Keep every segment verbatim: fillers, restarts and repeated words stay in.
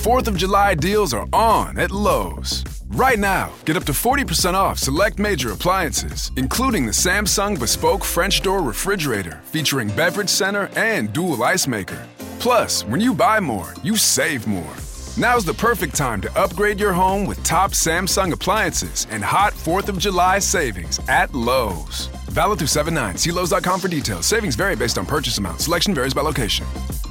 fourth of July deals are on at Lowe's. Right now, get up to forty percent off select major appliances, including the Samsung Bespoke French Door Refrigerator featuring beverage center and dual ice maker. Plus, when you buy more, you save more. Now's the perfect time to upgrade your home with top Samsung appliances and hot fourth of July savings at Lowe's. Valid through seven nine. See Lowe's dot com for details. Savings vary based on purchase amount. Selection varies by location.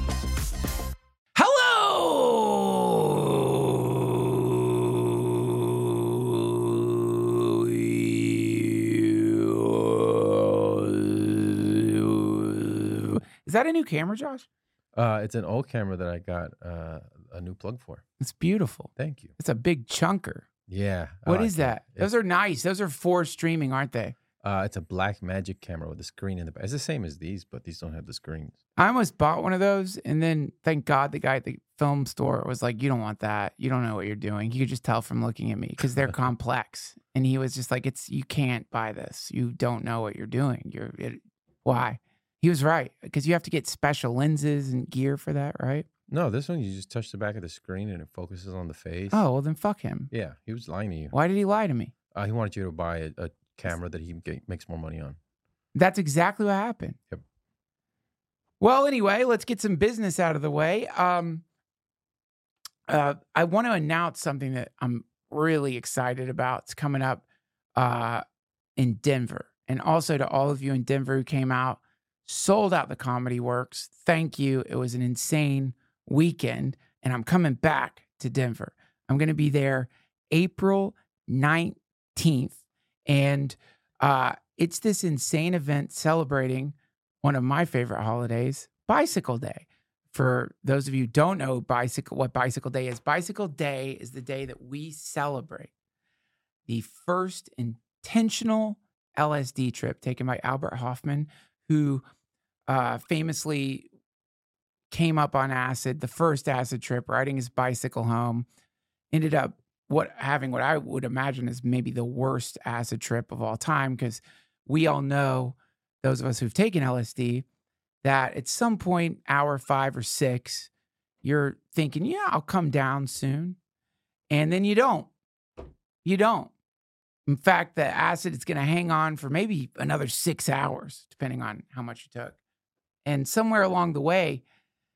Is that a new camera, Josh? Uh, it's an old camera that I got uh, a new plug for. It's beautiful. Thank you. It's a big chunker. Yeah. What like is that? It. Those are nice. Those are for streaming, aren't they? Uh, it's a Black Magic camera with a screen in the back. It's the same as these, but these don't have the screens. I almost bought one of those, and then thank God the guy at the film store was like, "You don't want that. You don't know what you're doing." You could just tell from looking at me because they're complex. And he was just like, "It's you can't buy this. You don't know what you're doing. You're it, why?" He was right because you have to get special lenses and gear for that, right? No, this one you just touch the back of the screen and it focuses on the face. Oh, well then fuck him. Yeah, he was lying to you. Why did he lie to me? Uh, he wanted you to buy a, a camera that he get, makes more money on. That's exactly what happened. Yep. Well, anyway, let's get some business out of the way. Um, uh, I want to announce something that I'm really excited about. It's coming up uh, in Denver. And also to all of you in Denver who came out, sold out the Comedy Works. Thank you. It was an insane weekend. And I'm coming back to Denver. I'm going to be there April nineteenth. And uh, it's this insane event celebrating one of my favorite holidays, Bicycle Day. For those of you who don't know bicycle, what Bicycle Day is, Bicycle Day is the day that we celebrate the first intentional L S D trip taken by Albert Hoffman, who uh, famously came up on acid, the first acid trip, riding his bicycle home, ended up what having what I would imagine is maybe the worst acid trip of all time, because we all know, those of us who've taken L S D, that at some point, hour five or six, you're thinking, yeah, I'll come down soon. And then you don't. You don't. In fact, the acid is going to hang on for maybe another six hours, depending on how much you took. And somewhere along the way,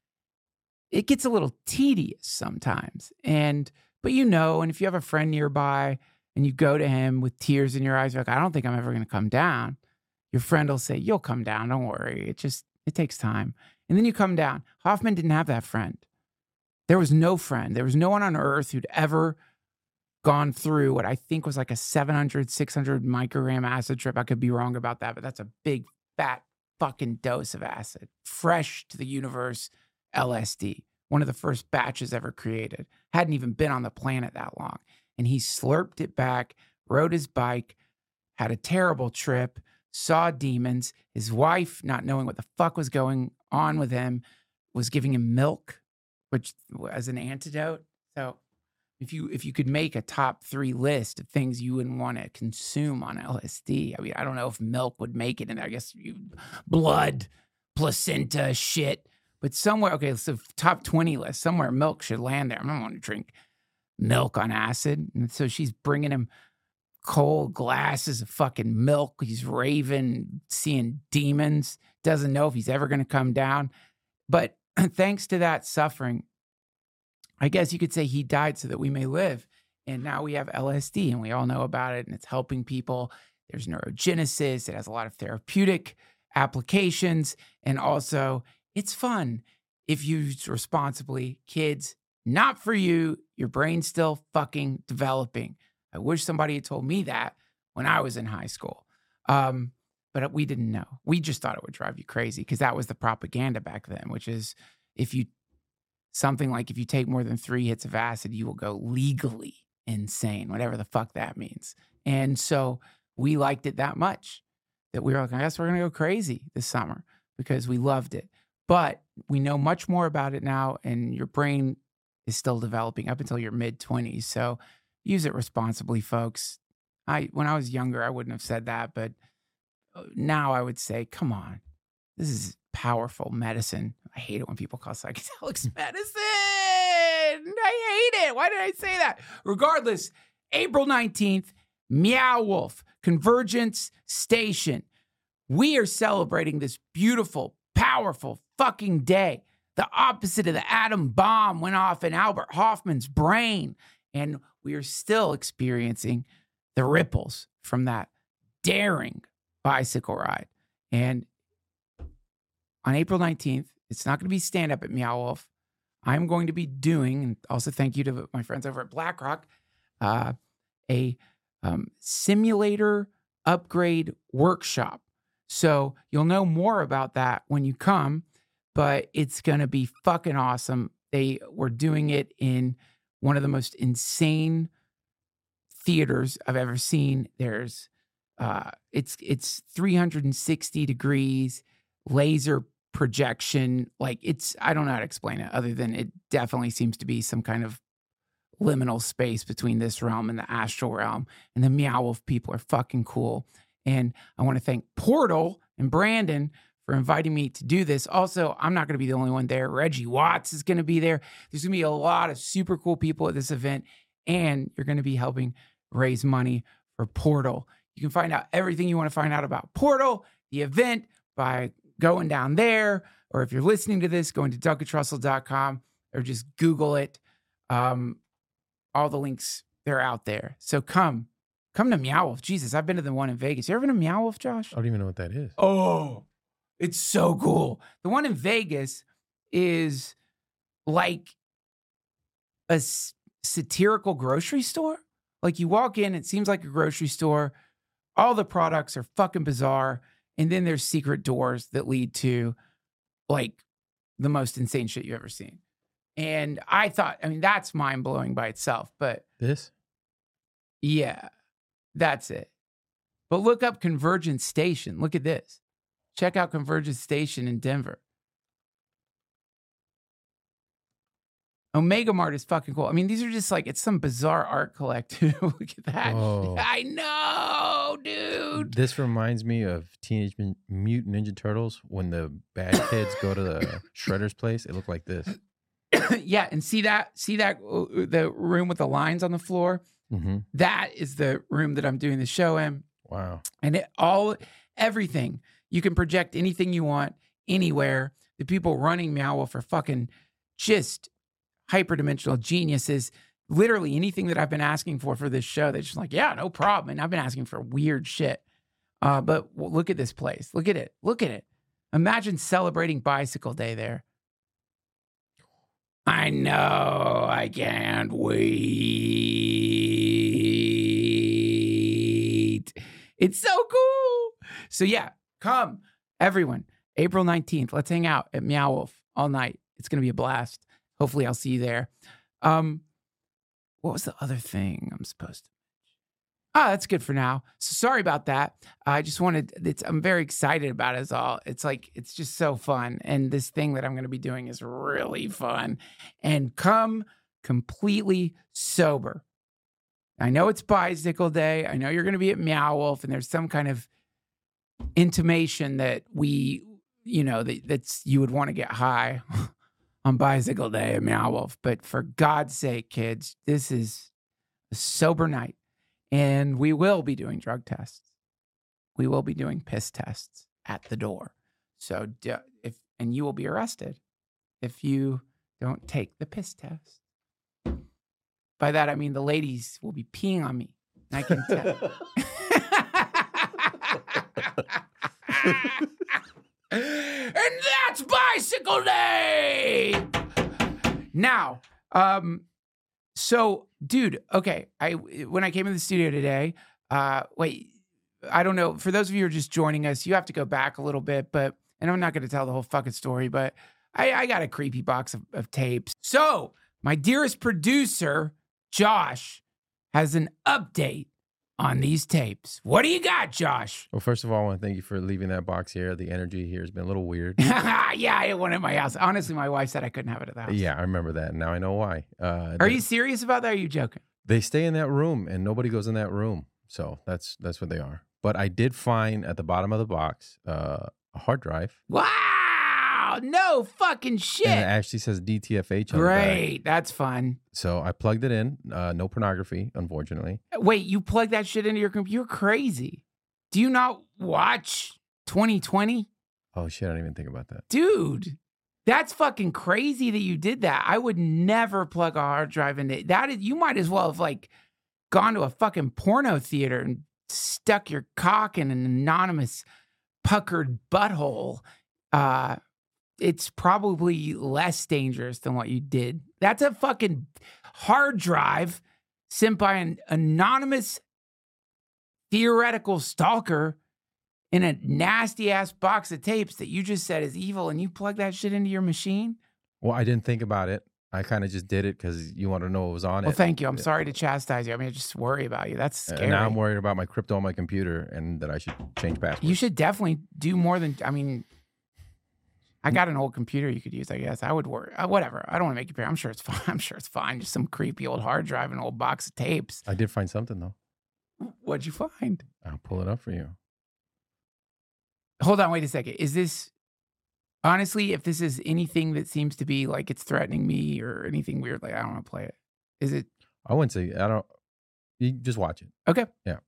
it gets a little tedious sometimes. And, but you know, and if you have a friend nearby and you go to him with tears in your eyes, you're like, I don't think I'm ever going to come down. Your friend will say, you'll come down. Don't worry. It just, it takes time. And then you come down. Hoffman didn't have that friend. There was no friend. There was no one on earth who'd ever gone through what I think was like a seven hundred, six hundred microgram acid trip. I could be wrong about that, but that's a big, fat fucking dose of acid. Fresh to the universe L S D. One of the first batches ever created. Hadn't even been on the planet that long. And he slurped it back, rode his bike, had a terrible trip, saw demons. His wife, not knowing what the fuck was going on with him, was giving him milk, which as an antidote. So if you if you could make a top three list of things you wouldn't want to consume on L S D, I mean, I don't know if milk would make it in there. I guess you, blood, placenta, shit. But somewhere, okay, so top twenty list, somewhere milk should land there. I don't want to drink milk on acid. And so she's bringing him cold glasses of fucking milk. He's raving, seeing demons, doesn't know if he's ever going to come down. But thanks to that suffering, I guess you could say he died so that we may live. And now we have L S D and we all know about it and it's helping people. There's neurogenesis. It has a lot of therapeutic applications. And also it's fun if used responsibly. Kids, not for you. Your brain's still fucking developing. I wish somebody had told me that when I was in high school. Um, but we didn't know. We just thought it would drive you crazy because that was the propaganda back then, which is if you, something like if you take more than three hits of acid, you will go legally insane, whatever the fuck that means. And so we liked it that much that we were like, I guess we're going to go crazy this summer because we loved it. But we know much more about it now, and your brain is still developing up until your mid-twenties. So use it responsibly, folks. I when I was younger, I wouldn't have said that, but now I would say, come on, this is powerful medicine. I hate it when people call psychedelics medicine. fucking, I hate it. Why did I say that? Regardless, April nineteenth, Meow Wolf, Convergence Station. We are celebrating this beautiful, powerful fucking day. The opposite of the atom bomb went off in Albert Hoffman's brain. And we are still experiencing the ripples from that daring bicycle ride. And on April nineteenth, it's not going to be stand-up at Meow Wolf. I'm going to be doing, and also thank you to my friends over at BlackRock, uh, a um, simulator upgrade workshop. So you'll know more about that when you come, but it's going to be fucking awesome. They were doing it in one of the most insane theaters I've ever seen. There's, uh, it's it's three hundred sixty degrees, laser projection. Like it's, I don't know how to explain it other than it definitely seems to be some kind of liminal space between this realm and the astral realm. And the Meow Wolf people are fucking cool. And I want to thank Portal and Brandon for inviting me to do this. Also, I'm not going to be the only one there. Reggie Watts is going to be there. There's going to be a lot of super cool people at this event, and you're going to be helping raise money for Portal. You can find out everything you want to find out about Portal, the event, by going down there, or if you're listening to this, going to duncan trussell dot com or just Google it. Um, all the links, they're out there. So come. Come to Meow Wolf. Jesus, I've been to the one in Vegas. You ever been to Meow Wolf, Josh? I don't even know what that is. Oh, it's so cool. The one in Vegas is like a s- satirical grocery store. Like you walk in, it seems like a grocery store. All the products are fucking bizarre. And then there's secret doors that lead to like the most insane shit you've ever seen. And I thought, I mean, that's mind blowing by itself, but This? yeah. That's it. But look up Convergence Station. Look at this. Check out Convergence Station in Denver. Omega Mart is fucking cool. I mean, these are just like, it's some bizarre art collective. Look at that. Whoa. I know, dude. This reminds me of Teenage Mutant Ninja Turtles when the bad kids go to the Shredder's place. It looked like this. Yeah, and see that? See that? uh, The room with the lines on the floor? Mm-hmm. That is the room that I'm doing the show in. Wow. And it all, everything. You can project anything you want, anywhere. The people running Meow Wolf are fucking just hyperdimensional geniuses. Literally anything that I've been asking for for this show, they're just like, yeah, no problem. And I've been asking for weird shit. Uh, but w- look at this place. Look at it. Look at it. Imagine celebrating Bicycle Day there. I know. I can't wait. It's so cool. So yeah, come everyone. April nineteenth. Let's hang out at Meow Wolf all night. It's going to be a blast. Hopefully I'll see you there. Um, what was the other thing I'm supposed to Ah, that's good for now. So sorry about that. I just wanted, it's, I'm very excited about it as all. It's like, it's just so fun. And this thing that I'm going to be doing is really fun. And come completely sober. I know it's Bicycle Day. I know you're going to be at Meow Wolf and there's some kind of intimation that we, you know, that that's, you would want to get high on Bicycle Day at Meow Wolf. But for God's sake, kids, this is a sober night. And we will be doing drug tests. We will be doing piss tests at the door. So if, and you will be arrested if you don't take the piss test. By that, I mean the ladies will be peeing on me. I can tell. And that's Bicycle Day! Now, um, so, dude, okay, I when I came in the studio today, uh, wait, I don't know. For those of you who are just joining us, you have to go back a little bit, but, and I'm not going to tell the whole fucking story, but I, I got a creepy box of, of tapes. So, my dearest producer, Josh, has an update on these tapes. What do you got, Josh? Well, first of all, I want to thank you for leaving that box here. The energy here has been a little weird. Yeah, I had one at my house. Honestly, my wife said I couldn't have it at the house. Yeah, I remember that. Now I know why. Uh, Are they, you serious about that? Or are you joking? They stay in that room, and nobody goes in that room. So that's that's what they are. But I did find at the bottom of the box uh, a hard drive. Wow, Oh, no fucking shit. And it actually says D T F H on Great. the back. That's fun. So I plugged it in. Uh, no pornography, unfortunately. Wait, you plug that shit into your computer? You're crazy. Do you not watch twenty twenty? Oh, shit. I didn't even think about that. Dude, that's fucking crazy that you did that. I would never plug a hard drive into that. Is, you might as well have like gone to a fucking porno theater and stuck your cock in an anonymous puckered butthole. Uh, it's probably less dangerous than what you did. That's a fucking hard drive sent by an anonymous theoretical stalker in a nasty ass box of tapes that you just said is evil, and you plug that shit into your machine? Well, I didn't think about it. I kind of just did it because you want to know what was on well, it. Well, thank you. I'm sorry to chastise you. I mean, I just worry about you. That's scary. And now I'm worried about my crypto on my computer and that I should change passwords. You should definitely do more than, I mean, I got an old computer you could use, I guess. I would worry. Uh, whatever. I don't want to make you pay. I'm sure it's fine. I'm sure it's fine. Just some creepy old hard drive and an old box of tapes. I did find something, though. What'd you find? I'll pull it up for you. Hold on. Wait a second. Is this, honestly, if this is anything that seems to be like it's threatening me or anything weird, like I don't want to play it. Is it? I wouldn't say, I don't, you just watch it. Okay. Yeah.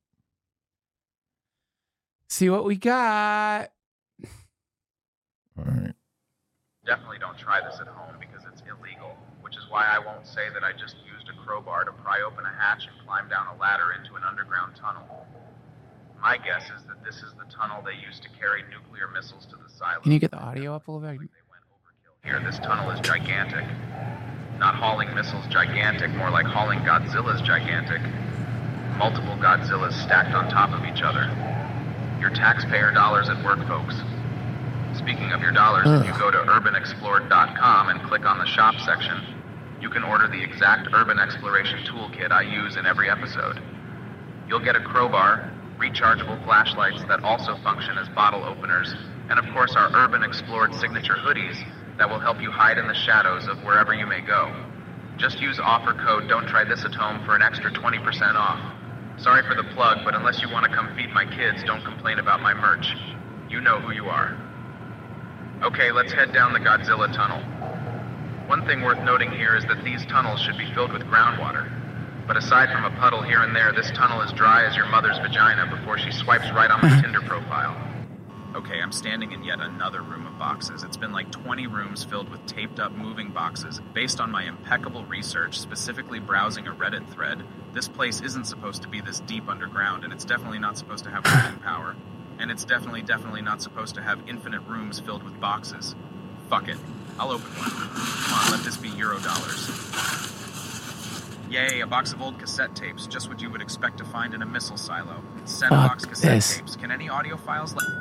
See what we got. All right. Definitely don't try this at home because it's illegal, which is why I won't say that I just used a crowbar to pry open a hatch and climb down a ladder into an underground tunnel. My guess is that this is the tunnel they used to carry nuclear missiles to the silo. Can you get the audio up a little bit? Like they went overkill here. This tunnel is gigantic. Not hauling missiles gigantic, more like hauling Godzilla's gigantic. Multiple Godzillas stacked on top of each other. Your taxpayer dollars at work, folks. Speaking of your dollars, Ugh. if you go to urban explored dot com and click on the shop section, you can order the exact urban exploration toolkit I use in every episode. You'll get a crowbar, rechargeable flashlights that also function as bottle openers, and of course our Urban Explored signature hoodies that will help you hide in the shadows of wherever you may go. Just use offer code Don't Try This at Home for an extra twenty percent off. Sorry for the plug, but unless you want to come feed my kids, don't complain about my merch. You know who you are. Okay, let's head down the Godzilla tunnel. One thing worth noting here is that these tunnels should be filled with groundwater. But aside from a puddle here and there, this tunnel is dry as your mother's vagina before she swipes right on my Tinder profile. Okay, I'm standing in yet another room of boxes. It's been like twenty rooms filled with taped up moving boxes. Based on my impeccable research, specifically browsing a Reddit thread, this place isn't supposed to be this deep underground, and it's definitely not supposed to have working power. And it's definitely, definitely not supposed to have infinite rooms filled with boxes. Fuck it. I'll open one. Come on, let this be Euro dollars. Yay, a box of old cassette tapes, just what you would expect to find in a missile silo. Send a box cassette this. tapes. Can any audio files... Le-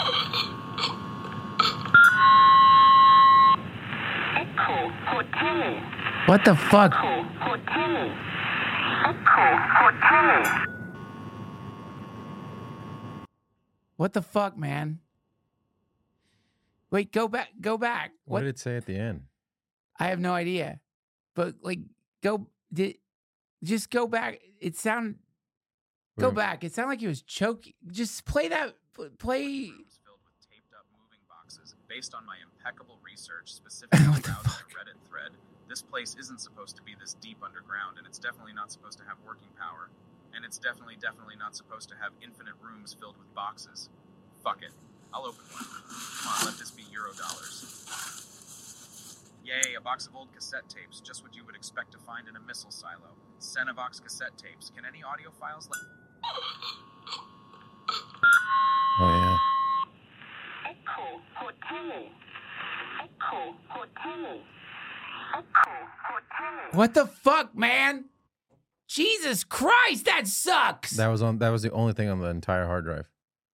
Echo Hotel. What the fuck? Echo Hotel. Echo Hotel. What the fuck, man? Wait, go back. Go back. What, what did it say at the end? I have no idea. But like, go. Did just go back. It sounded. Go Wait. back. It sounded like he was choking. Just play that. Play. filled with taped up moving boxes. Based on my impeccable research, specifically What the browsing fuck? a Reddit thread, this place isn't supposed to be this deep underground, and it's definitely not supposed to have working power. And it's definitely, definitely not supposed to have infinite rooms filled with boxes. Fuck it. I'll open one. Come on, let this be Euro dollars. Yay, a box of old cassette tapes, just what you would expect to find in a missile silo. Cenovox cassette tapes. Can any audio files... Le- Oh, Echo Hotel. Echo Hotel. Echo Hotel. What the fuck, man? Jesus Christ, that sucks. yeah. That was on. That was the only thing on the entire hard drive.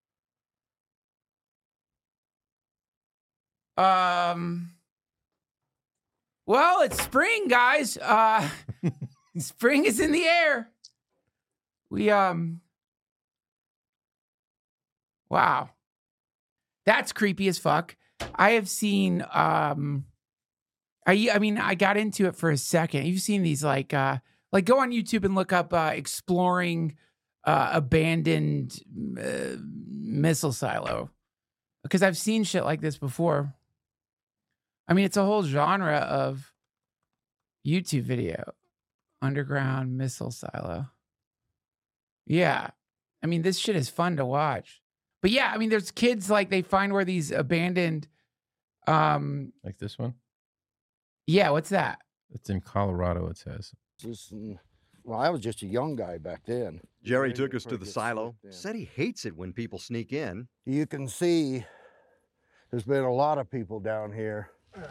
Um. Well, it's spring, guys. Uh, spring is in the air. We um. Wow, that's creepy as fuck. I have seen um. I I mean I got into it for a second. You've seen these like uh like go on YouTube and look up uh, exploring uh, abandoned uh, missile silo because I've seen shit like this before. I mean, it's a whole genre of YouTube video. Underground missile silo. Yeah. I mean, this shit is fun to watch. But yeah, I mean, there's kids like they find where these abandoned um Like this one? yeah, what's that? It's in Colorado, it says. Just, mm, well, I was just a young guy back then. Jerry took us to the silo, said he hates it when people sneak in. You can see there's been a lot of people down here.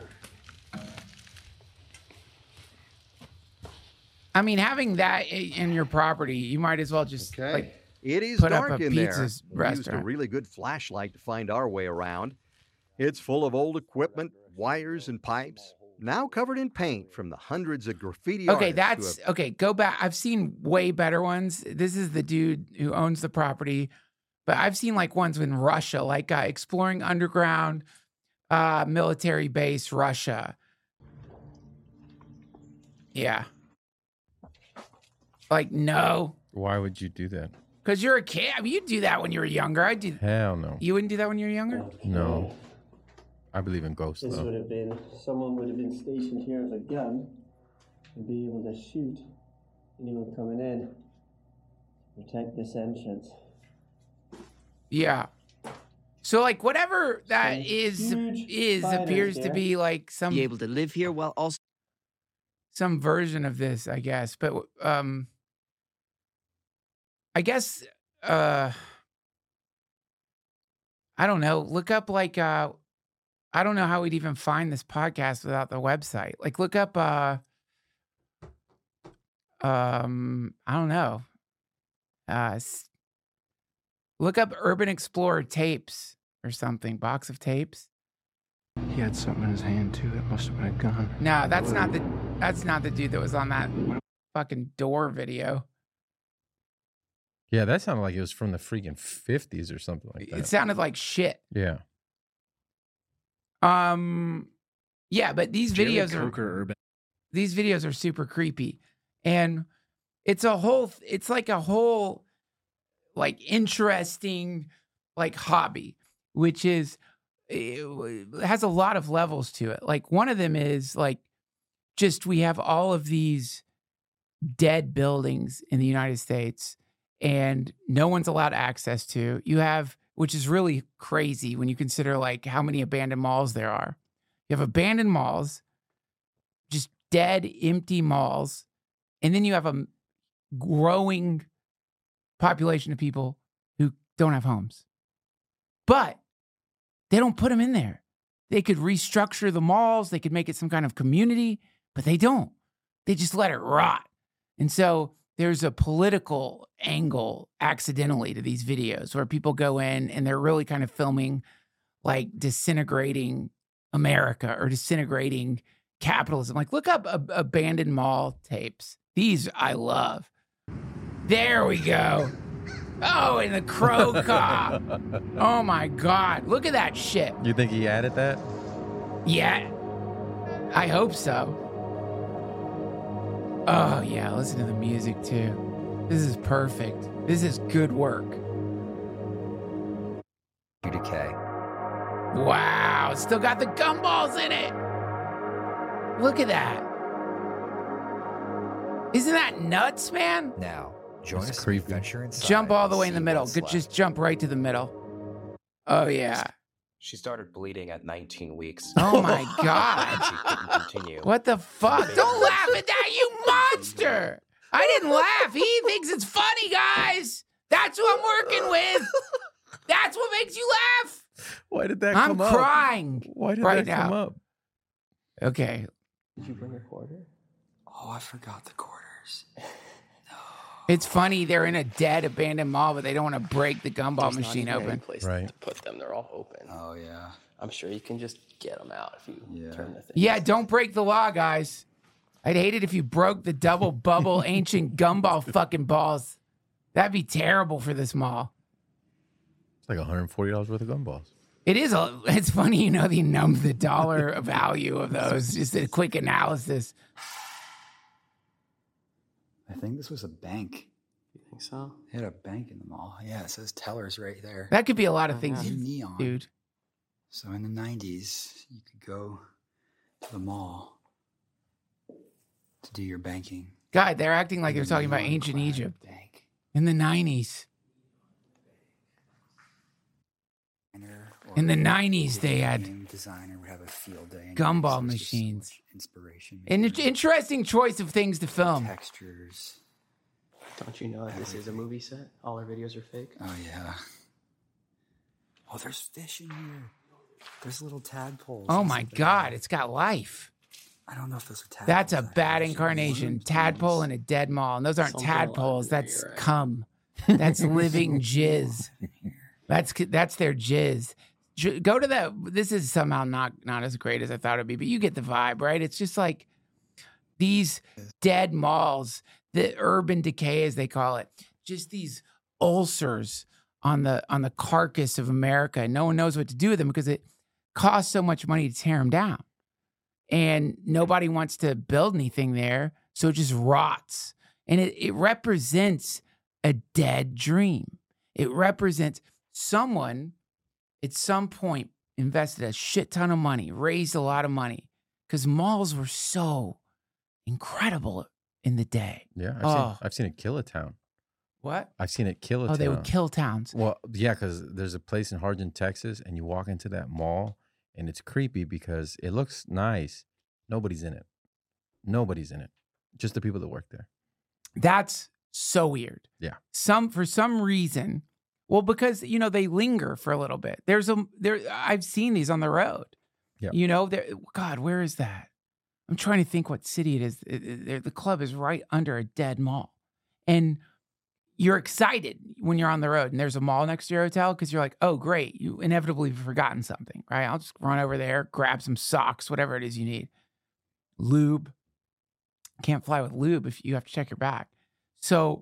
I mean, having that i- in your property, you might as well just Okay. like It is put up dark a in there. pizza We used a restaurant. really good flashlight to find our way around. It's full of old equipment, wires, and pipes, now covered in paint from the hundreds of graffiti Okay, artists who that's have- okay. Go back. I've seen way better ones. This is the dude who owns the property, but I've seen like ones in Russia, like uh, exploring underground uh, military base, Russia. Yeah. Like no, Why would you do that? because you're a kid. I mean, you'd do that when you were younger. I do. Hell no. You wouldn't do that when you were younger. No. I believe in ghosts, This would though. have been, someone would have been stationed here with a gun and be able to shoot anyone coming in, protect this entrance. Yeah. So like whatever that Some is huge is spiders appears to there. be like some Be able to live here while also some version of this, I guess. But um I guess uh I don't know. Look up like uh I don't know how we'd even find this podcast without the website. Like look up uh um I don't know. Uh s- look up Urban Explorer tapes or something, box of tapes. He had something in his hand too. It must have been a gun. No, that's not the that's not the dude that was on that fucking door video. Yeah, that sounded like it was from the freaking fifties or something like that. It sounded like shit. Yeah. Um yeah, but these Jerry videos are Coker Urban. these videos are super creepy. And it's a whole it's like a whole like interesting like hobby, which is it has a lot of levels to it. Like one of them is like just we have all of these dead buildings in the United States and no one's allowed access to. You have, which is really crazy when you consider like how many abandoned malls there are. You have abandoned malls, just dead, empty malls, and then you have a growing population of people who don't have homes. But they don't put them in there. They could restructure the malls, they could make it some kind of community, but they don't. They just let it rot. And so there's a political angle accidentally to these videos where people go in and they're really kind of filming like disintegrating America or disintegrating capitalism. Like look up ab- abandoned mall tapes. These I love. There we go. Oh, and the crow cop. Oh my God. Look at that shit. You think he added that? Yeah. I hope so. Oh, yeah. Listen to the music too. This is perfect. This is good work. U D K. Wow. It's still got the gumballs in it. Look at that. Isn't that nuts, man? Now, join That's us creepy. in the adventure inside. Jump all and the way in the see middle. what's Good, left. just jump right to the middle. Oh, yeah. She started bleeding at nineteen weeks. Oh, my She God. couldn't continue. What the fuck? Don't laugh at that, you monster. I didn't laugh. He thinks it's funny, guys. That's who I'm working with. That's what makes you laugh. Why did that I'm come up? crying Why did right that come now. up? Okay. Did you bring a quarter? Oh, I forgot the quarters. It's funny. They're in a dead, abandoned mall, but they don't want to break the gumball There's not machine even any open. place Right. to put them. They're all open. Oh yeah. I'm sure you can just get them out if you Yeah. turn the thing. Yeah, don't break the law, guys. I'd hate it if you broke the double bubble ancient gumball fucking balls. That'd be terrible for this mall. It's like one hundred forty dollars worth of gumballs. It is a. It's funny, you know, the num the dollar value of those. Just a quick analysis. I think this was a bank. You think so? They had a bank in the mall. Yeah, it says tellers right there. That could be a lot of things, In neon. dude. So in the nineties, you could go to the mall to do your banking. God, they're acting like they're talking about ancient Egypt in the nineties. In the nineties, they had designer would have a field day. gumball machines. Inspiration. An interesting choice of things to film. Textures. Don't you know that this is a movie set? All our videos are fake. Oh yeah. Oh, there's fish in here. There's little tadpoles. Oh my God, it's got life. I don't know if those are tadpoles. That's a bad incarnation. Tadpole in a dead mall. And those aren't Something tadpoles. like That's that, right. cum. That's living jizz. That's that's their jizz. J- Go to that. This is somehow not not as great as I thought it'd be, but you get the vibe, right? It's just like these dead malls, the urban decay, as they call it. Just these ulcers on the on the carcass of America. And no one knows what to do with them because it costs so much money to tear them down. And nobody wants to build anything there, so it just rots. And it, it represents a dead dream. It represents someone at some point invested a shit ton of money, raised a lot of money, because malls were so incredible in the day. Yeah, I've, Oh. seen, I've seen it kill a town. What? I've seen it kill a Oh, town. they would kill towns. Well, yeah, because there's a place in Hargen, Texas, and you walk into that mall, and it's creepy because it looks nice. Nobody's in it. Nobody's in it. Just the people that work there. That's so weird. Yeah. Some for some reason, well, because you know they linger for a little bit. There's a there. I've seen these on the road. Yeah. You know, there. God, where is that? I'm trying to think what city it is. It- it- the club is right under a dead mall, and you're excited when you're on the road and there's a mall next to your hotel because you're like, oh, great, you inevitably have forgotten something, right? I'll just run over there, grab some socks, whatever it is you need. Lube. Can't fly with lube if you have to check your bag. So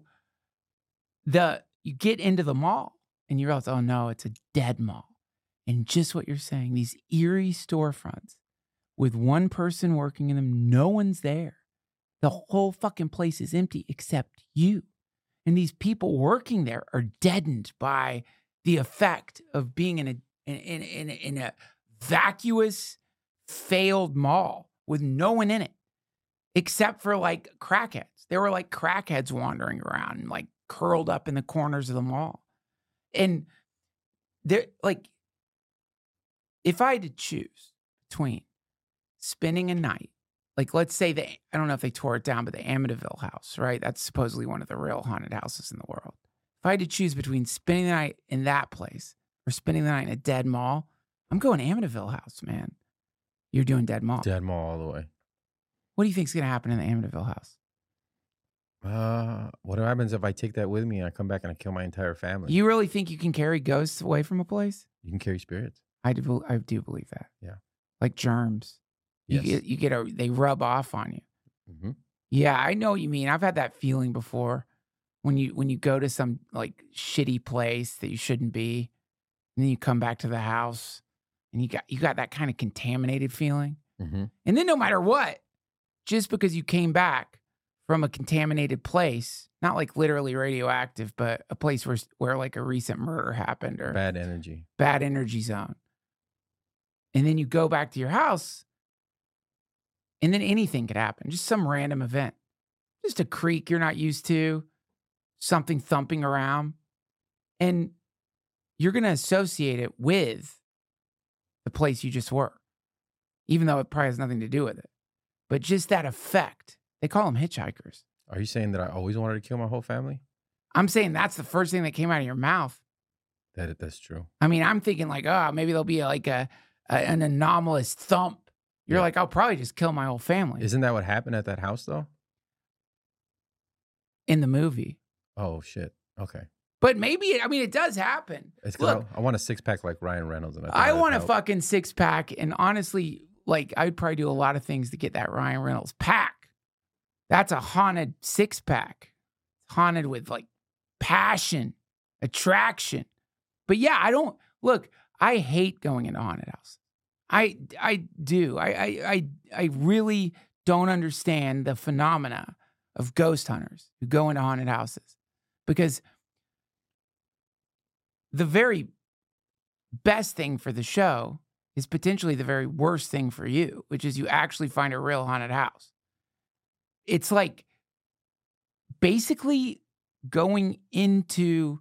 the you get into the mall and you realize, oh no, it's a dead mall. And just what you're saying, these eerie storefronts with one person working in them, no one's there. The whole fucking place is empty except you. And these people working there are deadened by the effect of being in a in, in, in, in a vacuous, failed mall with no one in it, except for like crackheads. There were like crackheads wandering around and like curled up in the corners of the mall. And they're like, if I had to choose between spending a night, like let's say that, I don't know if they tore it down, but the Amityville house, right? That's supposedly one of the real haunted houses in the world. If I had to choose between spending the night in that place or spending the night in a dead mall, I'm going Amityville house, man. You're doing dead mall. Dead mall all the way. What do you think's going to happen in the Amityville house? Uh, what happens if I take that with me and I come back and I kill my entire family? You really think you can carry ghosts away from a place? You can carry spirits. I do, I do believe that. Yeah. Like germs. You Yes. get, you get a, they rub off on you. Mm-hmm. Yeah, I know what you mean. I've had that feeling before when you when you go to some like shitty place that you shouldn't be, and then you come back to the house and you got you got that kind of contaminated feeling. Mm-hmm. And then no matter what, just because you came back from a contaminated place, not like literally radioactive, but a place where where like a recent murder happened or Bad energy. bad energy zone. And then you go back to your house, and then anything could happen. Just some random event. Just a creak you're not used to, something thumping around. And you're going to associate it with the place you just were, even though it probably has nothing to do with it. But just that effect, they call them hitchhikers. Are you saying that I always wanted to kill my whole family? I'm saying that's the first thing that came out of your mouth. That That's true. I mean, I'm thinking like, oh, maybe there'll be like a, a an anomalous thump. You're Yeah. like, I'll probably just kill my whole family. Isn't that what happened at that house, though? In the movie. Oh, shit. Okay. But maybe, I mean, it does happen. It's 'cause Look, I, I want a six pack like Ryan Reynolds. And I, thought I that'd want a help. fucking six pack. And honestly, like, I'd probably do a lot of things to get that Ryan Reynolds pack. That's a haunted six pack. It's haunted with like passion, attraction. But yeah, I don't, look, I hate going into haunted houses. I, I do. I, I, I, I really don't understand the phenomena of ghost hunters who go into haunted houses, because the very best thing for the show is potentially the very worst thing for you, which is you actually find a real haunted house. It's like basically going into,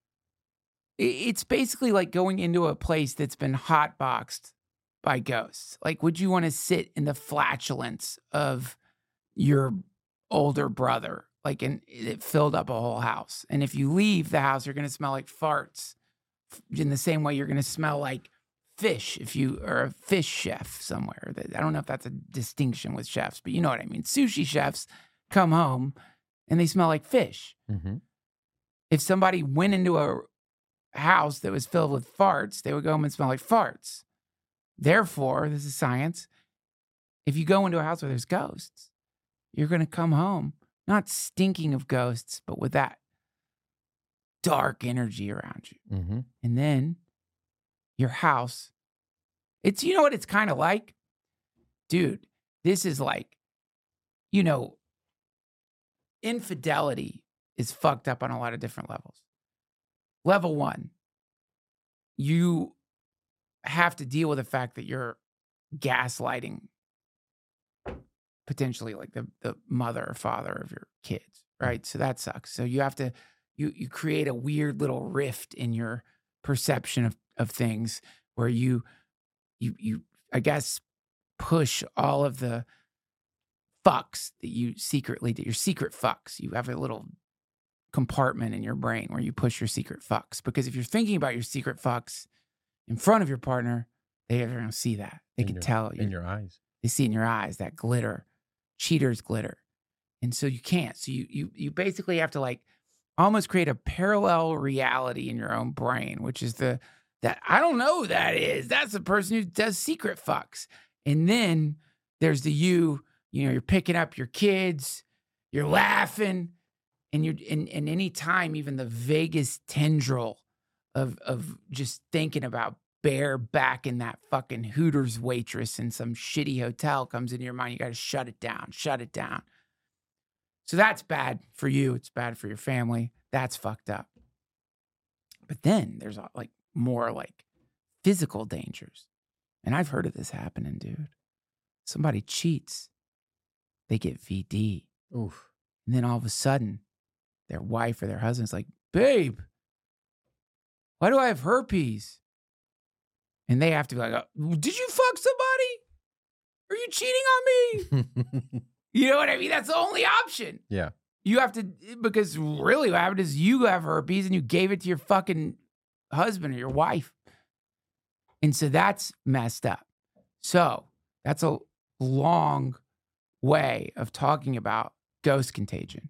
it's basically like going into a place that's been hotboxed by ghosts. Like, would you want to sit in the flatulence of your older brother? Like, and it filled up a whole house. And if you leave the house, you're going to smell like farts in the same way you're going to smell like fish if you are a fish chef somewhere. I don't know if that's a distinction with chefs, but you know what I mean. Sushi chefs come home and they smell like fish. Mm-hmm. If somebody went into a house that was filled with farts, they would go home and smell like farts. Therefore, this is science. If you go into a house where there's ghosts, you're going to come home not stinking of ghosts, but with that dark energy around you. Mm-hmm. And then your house, it's, you know what it's kind of like? Dude, this is like, you know, infidelity is fucked up on a lot of different levels. Level one, you have to deal with the fact that you're gaslighting potentially like the, the mother or father of your kids, right? So that sucks. So you have to, you you create a weird little rift in your perception of, of things where you, you, you, I guess, push all of the fucks that you secretly do, your secret fucks. You have a little compartment in your brain where you push your secret fucks. Because if you're thinking about your secret fucks in front of your partner, they're going to see that. They in can your, tell you. in your eyes. They see in your eyes that glitter, cheater's glitter. And so you can't. So you you you basically have to like almost create a parallel reality in your own brain, which is the, that I don't know who that is. That's the person who does secret fucks. And then there's the you, you know, you're picking up your kids, you're laughing, and you're, and, and any time even the vaguest tendril of, of just thinking about bare back in that fucking Hooters waitress in some shitty hotel comes into your mind, you got to shut it down, shut it down. So that's bad for you. It's bad for your family. That's fucked up. But then there's like more like physical dangers. And I've heard of this happening, dude. Somebody cheats. They get V D. Oof. And then all of a sudden, their wife or their husband's like, babe, why do I have herpes? And they have to be like, oh, did you fuck somebody? Are you cheating on me? You know what I mean? That's the only option. Yeah. You have to, because really what happened is you have herpes and you gave it to your fucking husband or your wife. And so that's messed up. So that's a long way of talking about ghost contagion.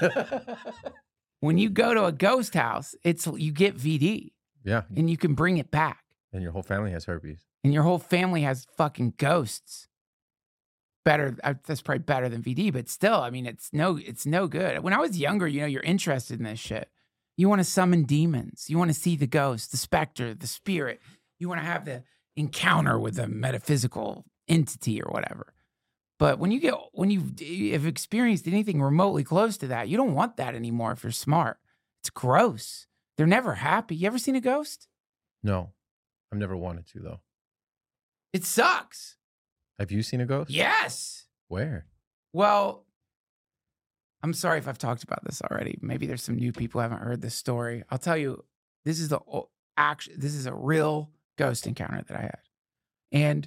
When you go to a ghost house, it's you get V D. Yeah. And you can bring it back. And your whole family has herpes. And your whole family has fucking ghosts. Better, uh, that's probably better than V D, but still, I mean, it's no, it's no good. When I was younger, you know, you're interested in this shit. You want to summon demons. You want to see the ghost, the specter, the spirit. You want to have the encounter with a metaphysical entity or whatever. But when you get, when you have experienced anything remotely close to that, you don't want that anymore if you're smart. It's gross. They're never happy. You ever seen a ghost? No, I've never wanted to though. It sucks. Have you seen a ghost? Yes. Where? Well, I'm sorry if I've talked about this already. Maybe there's some new people who haven't heard this story. I'll tell you, this is the actual, this is a real ghost encounter that I had. And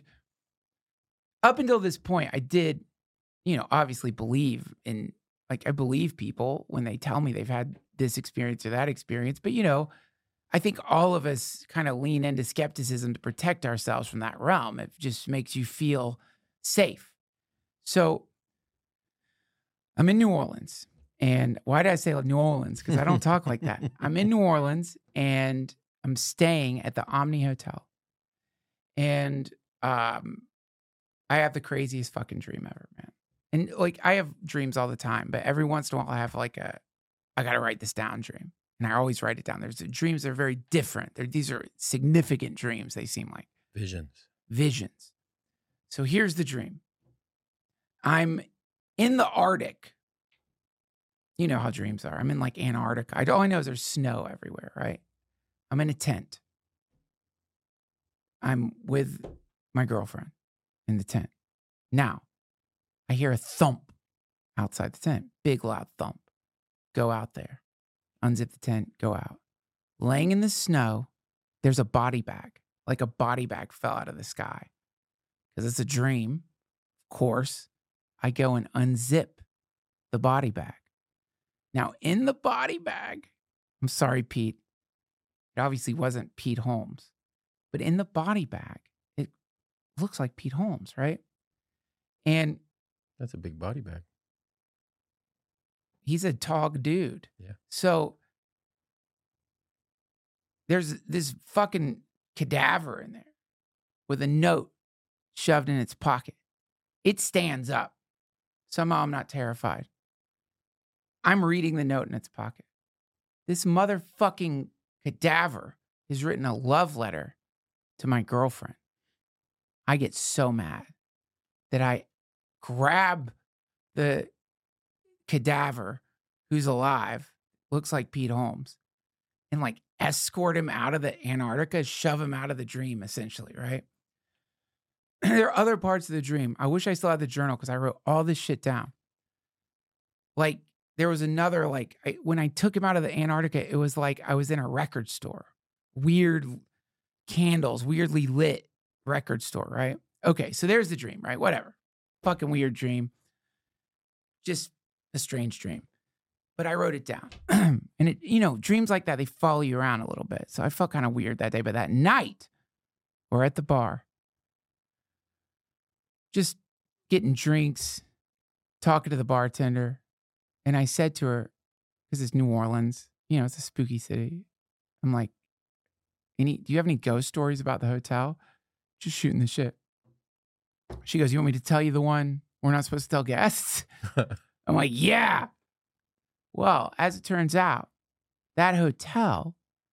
up until this point, I did, you know, obviously believe in, like, I believe people when they tell me they've had this experience or that experience. But, you know, I think all of us kind of lean into skepticism to protect ourselves from that realm. It just makes you feel safe. So I'm in New Orleans. And why did I say New Orleans? Because I don't talk like that. I'm in New Orleans and I'm staying at the Omni Hotel. And um, I have the craziest fucking dream ever, man. And like, I have dreams all the time, but every once in a while I have like a, I got to write this down dream. And I always write it down. There's dreams that are very different. They're, these are significant dreams, they seem like. Visions. Visions. So here's the dream. I'm in the Arctic. You know how dreams are. I'm in like Antarctica. I, all I know is there's snow everywhere, right? I'm in a tent. I'm with my girlfriend in the tent. Now, I hear a thump outside the tent. Big, loud thump. Go out there. Unzip the tent. Go out. Laying in the snow, there's a body bag. Like a body bag fell out of the sky. Because it's a dream. Of course, I go and unzip the body bag. Now, in the body bag, I'm sorry, Pete. It obviously wasn't Pete Holmes. But in the body bag, it looks like Pete Holmes, right? And that's a big body bag. He's a tall dude. Yeah. So there's this fucking cadaver in there with a note shoved in its pocket. It stands up. Somehow I'm not terrified. I'm reading the note in its pocket. This motherfucking cadaver has written a love letter to my girlfriend. I get so mad that I grab the cadaver who's alive, looks like Pete Holmes, and like escort him out of the Antarctica, shove him out of the dream, essentially, right? There are other parts of the dream. I wish I still had the journal because I wrote all this shit down. Like, there was another, like, I, when I took him out of the Antarctica, it was like I was in a record store. Weird candles, weirdly lit record store, right? Okay, so there's the dream, right? Whatever. Fucking weird dream. Just a strange dream. But I wrote it down. And, it, you know, dreams like that, they follow you around a little bit. So I felt kind of weird that day. But that night, we're at the bar. Just getting drinks, talking to the bartender. And I said to her, because it's New Orleans, you know, it's a spooky city. I'm like, any, do you have any ghost stories about the hotel? Just shooting the shit. She goes, you want me to tell you the one we're not supposed to tell guests? I'm like, yeah. Well, as it turns out, that hotel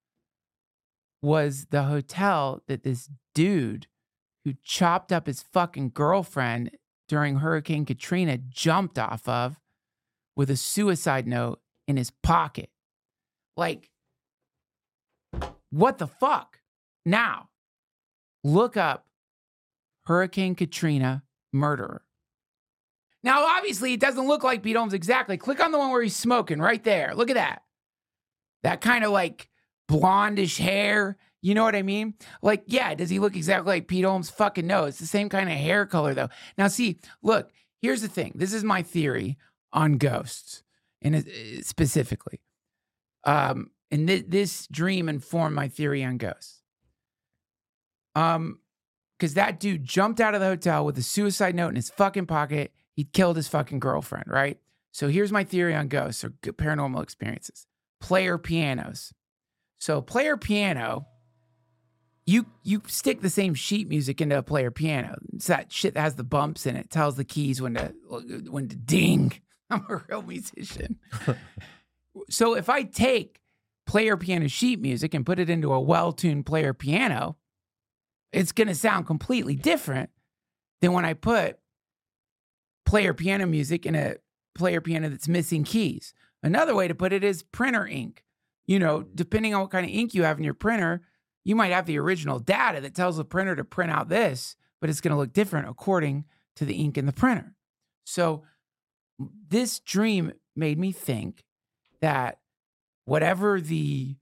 was the hotel that this dude who chopped up his fucking girlfriend during Hurricane Katrina jumped off of with a suicide note in his pocket. Like, what the fuck? Now, look up Hurricane Katrina murderer. Now, obviously, it doesn't look like Pete Holmes exactly. Click on the one where he's smoking right there. Look at that. That kind of like blondish hair. You know what I mean? Like, yeah, does he look exactly like Pete Holmes? Fucking no. It's the same kind of hair color, though. Now, see, look, here's the thing. This is my theory on ghosts, and it, specifically. Um, and th- this dream informed my theory on ghosts. Um, because that dude jumped out of the hotel with a suicide note in his fucking pocket. He killed his fucking girlfriend, right? So here's my theory on ghosts or paranormal experiences. Player pianos. So player piano, you you stick the same sheet music into a player piano. It's that shit that has the bumps in it. Tells the keys when to when to ding. I'm a real musician. So if I take player piano sheet music and put it into a well-tuned player piano, it's going to sound completely different than when I put player piano music in a player piano that's missing keys. Another way to put it is printer ink. You know, depending on what kind of ink you have in your printer, you might have the original data that tells the printer to print out this, but it's going to look different according to the ink in the printer. So this dream made me think that whatever the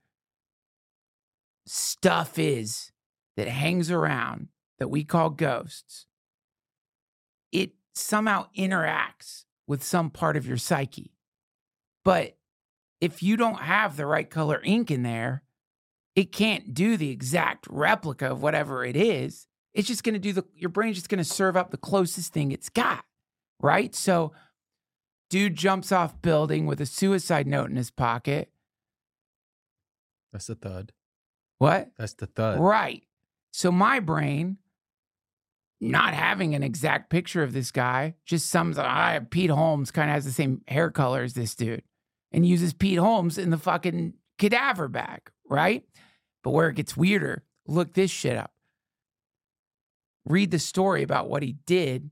stuff is that hangs around that we call ghosts, it somehow interacts with some part of your psyche. But if you don't have the right color ink in there, it can't do the exact replica of whatever it is. It's just going to do the, your brain's just going to serve up the closest thing it's got, right? So dude jumps off building with a suicide note in his pocket. That's the thud. What? That's the thud. Right. So my brain, not having an exact picture of this guy, just sums up, ah, Pete Holmes kind of has the same hair color as this dude and uses Pete Holmes in the fucking cadaver bag, right? But where it gets weirder, look this shit up. Read the story about what he did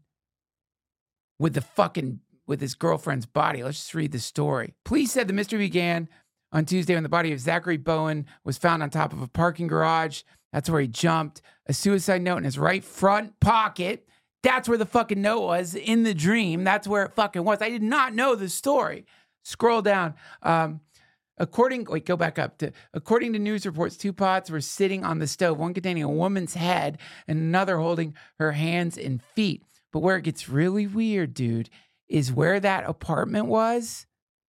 with the fucking, with his girlfriend's body. Let's just read the story. Police said the mystery began on Tuesday when the body of Zachary Bowen was found on top of a parking garage. That's where he jumped. A suicide note in his right front pocket. That's where the fucking note was in the dream. That's where it fucking was. I did not know the story. Scroll down. Um, according, wait, go back up. To, according to news reports, two pots were sitting on the stove, one containing a woman's head and another holding her hands and feet. But where it gets really weird, dude, is where that apartment was.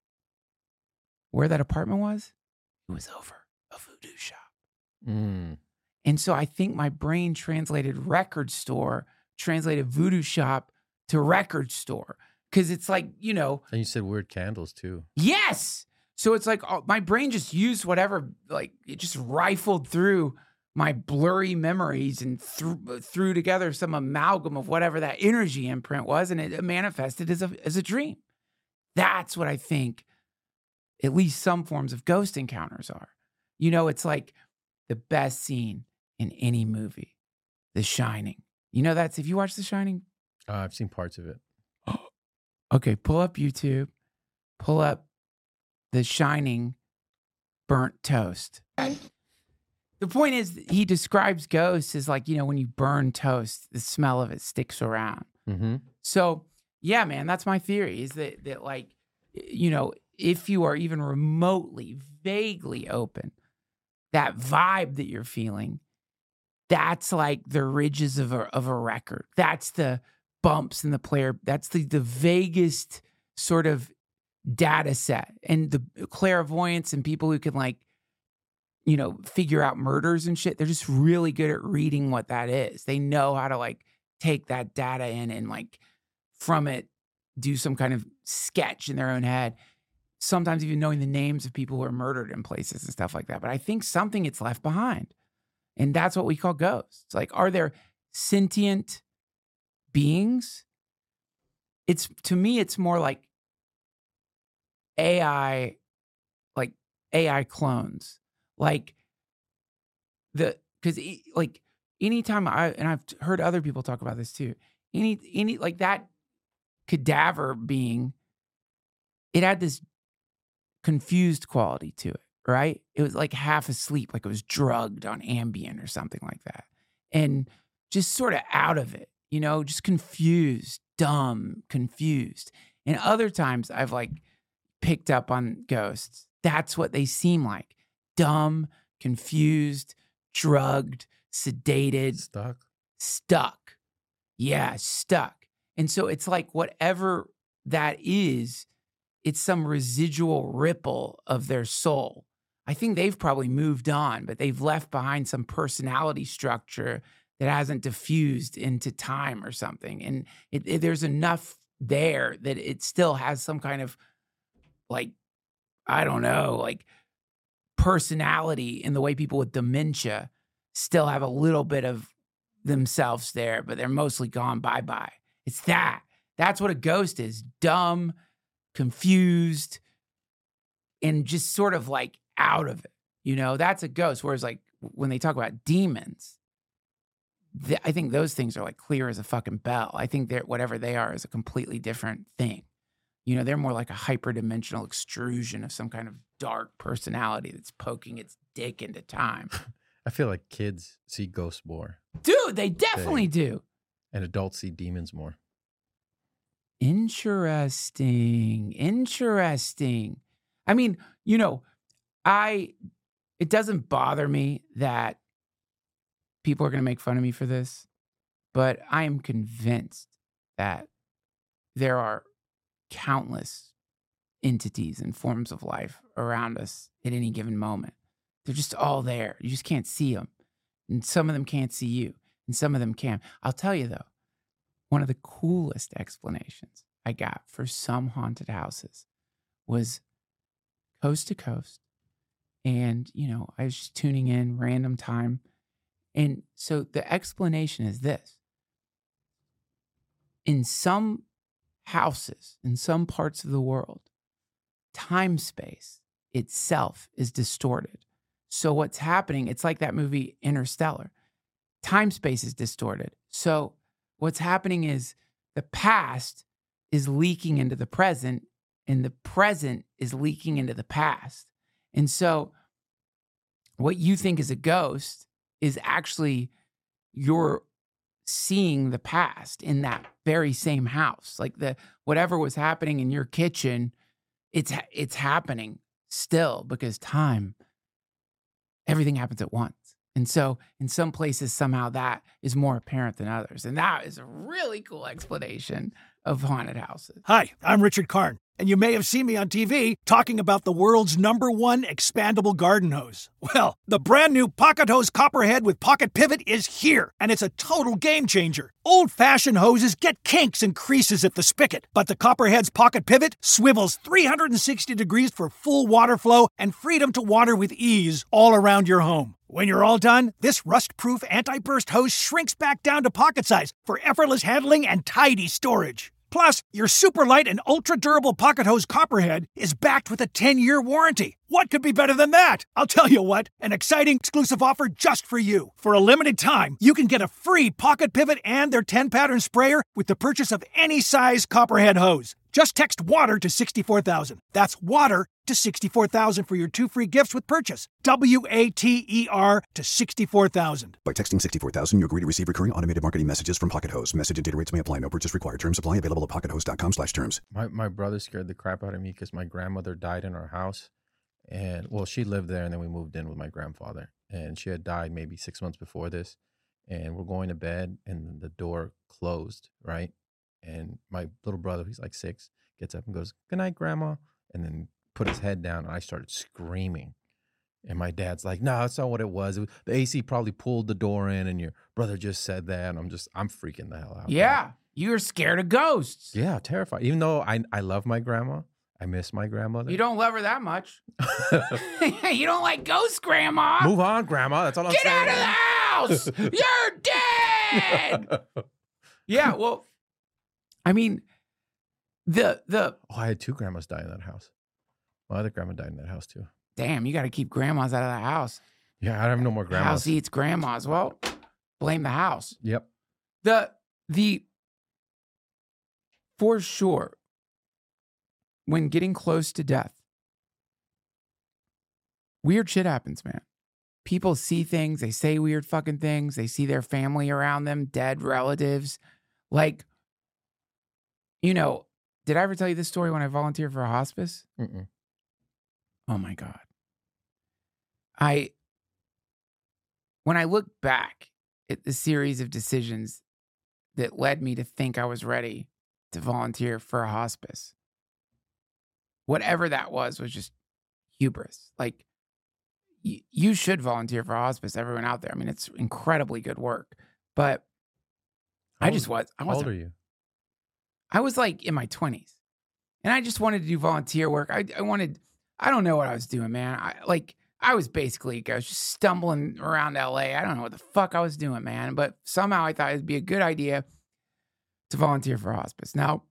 Where that apartment was, it was over a voodoo shop. Mm. And so I think my brain translated record store, translated voodoo shop to record store. Because it's like, you know. And you said weird candles too. Yes. So it's like oh, my brain just used whatever, like it just rifled through my blurry memories and threw, threw together some amalgam of whatever that energy imprint was. And it manifested as a, as a dream. That's what I think at least some forms of ghost encounters are. You know, it's like the best scene in any movie, The Shining. You know, that's, if you watch The Shining. Uh, I've seen parts of it. Okay, pull up YouTube, pull up The Shining burnt toast. The point is, he describes ghosts as like, you know, when you burn toast, the smell of it sticks around. Mm-hmm. So, yeah, man, that's my theory is that, that like, you know, if you are even remotely, vaguely open, that vibe that you're feeling, that's like the ridges of a, of a record. That's the bumps in the player. That's the, the vaguest sort of data set. And the clairvoyance and people who can like, you know, figure out murders and shit, they're just really good at reading what that is. They know how to like take that data in and like from it do some kind of sketch in their own head. Sometimes even knowing the names of people who are murdered in places and stuff like that. But I think something gets left behind. And that's what we call ghosts. Like, are there sentient beings? It's, to me, it's more like A I, like A I clones. Like the, because like anytime I, and I've heard other people talk about this too, any, any, like that cadaver being, it had this confused quality to it, right? It was like half asleep, like it was drugged on Ambien or something like that. And just sort of out of it, you know, just confused, dumb, confused. And other times I've like picked up on ghosts. That's what they seem like. Dumb, confused, drugged, sedated. Stuck. Stuck. Yeah, stuck. And so it's like whatever that is, it's some residual ripple of their soul. I think they've probably moved on, but they've left behind some personality structure that hasn't diffused into time or something. And it, it, there's enough there that it still has some kind of like, I don't know, like personality in the way people with dementia still have a little bit of themselves there, but they're mostly gone bye-bye. It's that. That's what a ghost is. Dumb, confused, and just sort of like out of it. You know, that's a ghost. Whereas like when they talk about demons, th- I think those things are like clear as a fucking bell. I think that whatever they are is a completely different thing. You know, they're more like a hyperdimensional extrusion of some kind of dark personality that's poking its dick into time. I feel like kids see ghosts more. Dude, they definitely They- do. And adults see demons more. Interesting. Interesting. I mean, you know, I, it doesn't bother me that people are going to make fun of me for this, but I am convinced that there are countless entities and forms of life around us at any given moment. They're just all there. You just can't see them. And some of them can't see you, and some of them can. I'll tell you though, one of the coolest explanations I got for some haunted houses was coast to coast. And, you know, I was just tuning in random time. And so the explanation is this. In some houses, in some parts of the world, time space itself is distorted. So what's happening, it's like that movie Interstellar. Time space is distorted. So what's happening is the past is leaking into the present, and the present is leaking into the past. And so what you think is a ghost is actually you're seeing the past in that very same house. Like the whatever was happening in your kitchen, it's it's happening still because time, everything happens at once. And so in some places, somehow that is more apparent than others. And that is a really cool explanation of haunted houses. Hi, I'm Richard Karn, and you may have seen me on T V talking about the world's number one expandable garden hose. Well, the brand new Pocket Hose Copperhead with Pocket Pivot is here, and it's a total game changer. Old-fashioned hoses get kinks and creases at the spigot, but the Copperhead's Pocket Pivot swivels three hundred sixty degrees for full water flow and freedom to water with ease all around your home. When you're all done, this rust-proof anti-burst hose shrinks back down to pocket size for effortless handling and tidy storage. Plus, your super light and ultra-durable Pocket Hose Copperhead is backed with a ten-year warranty. What could be better than that? I'll tell you what, an exciting exclusive offer just for you. For a limited time, you can get a free Pocket Pivot and their ten-pattern sprayer with the purchase of any size Copperhead hose. Just text WATER to sixty-four thousand. That's WATER to sixty-four thousand for your two free gifts with purchase. W A T E R to sixty-four thousand. By texting sixty-four thousand, you agree to receive recurring automated marketing messages from Pocket Hose. Message and data rates may apply. No purchase required. Terms apply. Available at pockethose.com slash terms. My, my brother scared the crap out of me because my grandmother died in our house. And, well, she lived there, and then we moved in with my grandfather. And she had died maybe six months before this. And we're going to bed, and the door closed, right? And my little brother, he's like six, gets up and goes, "Good night, Grandma," and then put his head down, and I started screaming. And my dad's like, "No, that's not what it was. It was the A C probably pulled the door in, and your brother just said that." And I'm just, I'm freaking the hell out. Yeah, man. You're scared of ghosts. Yeah, terrified. Even though I, I love my grandma, I miss my grandmother. You don't love her that much. You don't like ghosts, Grandma. Move on, Grandma. That's all I'm Get saying. Get out of the house. You're dead. Yeah, well, I mean, the the. Oh, I had two grandmas die in that house. My other grandma died in that house too. Damn, you got to keep grandmas out of the house. Yeah, I have no more grandmas. House eats grandmas. Well, blame the house. Yep. The the for sure, when getting close to death, weird shit happens, man. People see things, they say weird fucking things, they see their family around them, dead relatives. Like, you know, did I ever tell you this story when I volunteered for a hospice? Mm-mm. Oh my God. I, when I look back at the series of decisions that led me to think I was ready to volunteer for a hospice, whatever that was, was just hubris. Like, y- you should volunteer for a hospice, everyone out there. I mean, it's incredibly good work. But How I just was. I How old wasn't. are you? I was like in my twenties. And I just wanted to do volunteer work. I, I wanted, I don't know what I was doing, man. I like, I was basically, I was just stumbling around L A. I don't know what the fuck I was doing, man. But somehow I thought it'd be a good idea to volunteer for hospice. Now,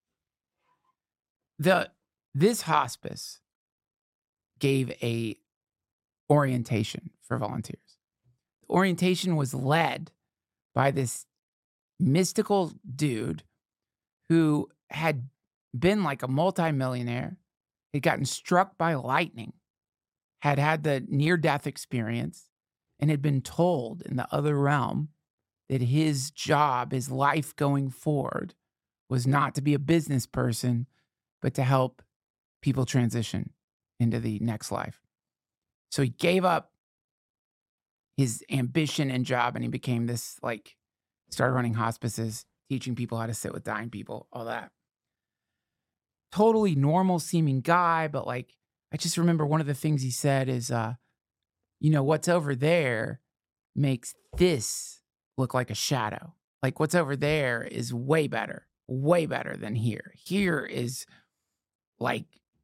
the this hospice gave a orientation for volunteers. The orientation was led by this mystical dude who had been like a multimillionaire, had gotten struck by lightning, had had the near-death experience, and had been told in the other realm that his job, his life going forward, was not to be a business person, but to help people transition into the next life. So he gave up his ambition and job, and he became this, like, started running hospices, teaching people how to sit with dying people, all that. Totally normal seeming guy, but like, I just remember one of the things he said is, uh, you know, what's over there makes this look like a shadow. Like, what's over there is way better, way better than here. Here is like,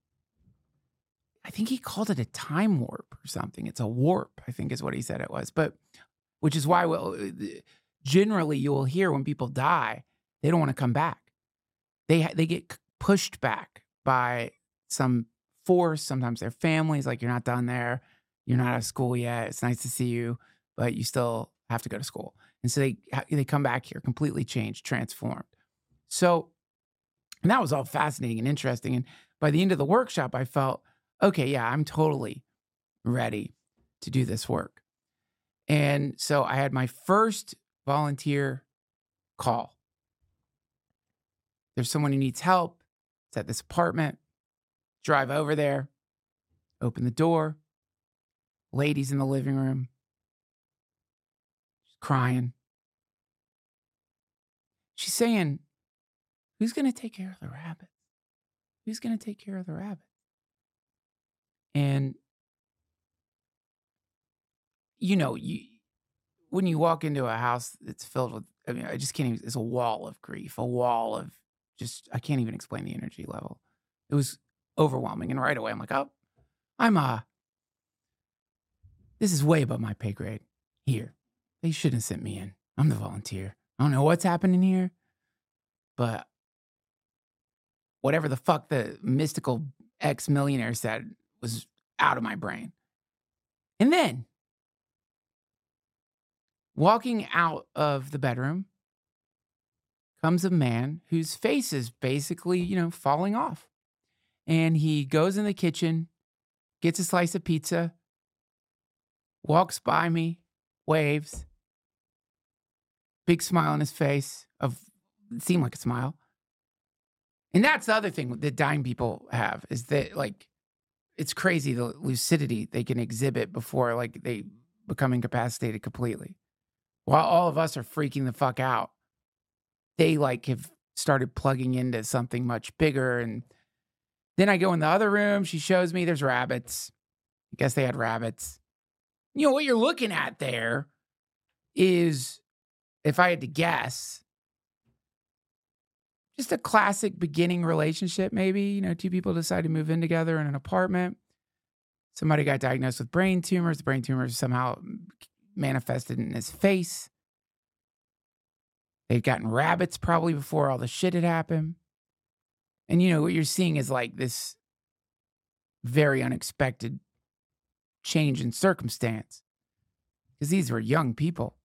I think he called it a time warp or something. It's a warp, I think is what he said it was. But, which is why, well, generally you will hear when people die, they don't want to come back. They they get pushed back by some force. Sometimes their families, like, you're not done there. You're not out of school yet. It's nice to see you, but you still have to go to school. And so they they come back here completely changed, transformed. So, and that was all fascinating and interesting. And by the end of the workshop, I felt, okay, yeah, I'm totally ready to do this work. And so I had my first volunteer call. There's someone who needs help. It's at this apartment. Drive over there, open the door. Lady's in the living room. She's crying. She's saying, who's going to take care of the rabbits? Who's going to take care of the rabbits? And, you know, you when you walk into a house that's filled with, I mean, I just can't even, it's a wall of grief, a wall of just, I can't even explain the energy level. It was overwhelming. And right away, I'm like, oh, I'm, uh, this is way above my pay grade here. They shouldn't have sent me in. I'm the volunteer. I don't know what's happening here, but whatever the fuck the mystical ex-millionaire said was out of my brain. And then, walking out of the bedroom comes a man whose face is basically, you know, falling off. And he goes in the kitchen, gets a slice of pizza, walks by me, waves, big smile on his face, of it seemed like a smile. And that's the other thing that dying people have, is that, like, it's crazy the lucidity they can exhibit before, like, they become incapacitated completely. While all of us are freaking the fuck out, they, like, have started plugging into something much bigger. And then I go in the other room. She shows me there's rabbits. I guess they had rabbits. You know, what you're looking at there is, if I had to guess, just a classic beginning relationship, maybe. You know, two people decide to move in together in an apartment. Somebody got diagnosed with brain tumors. The brain tumors somehow manifested in his face. They'd gotten rabbits probably before all the shit had happened. And, you know, what you're seeing is like this very unexpected change in circumstance, because these were young people.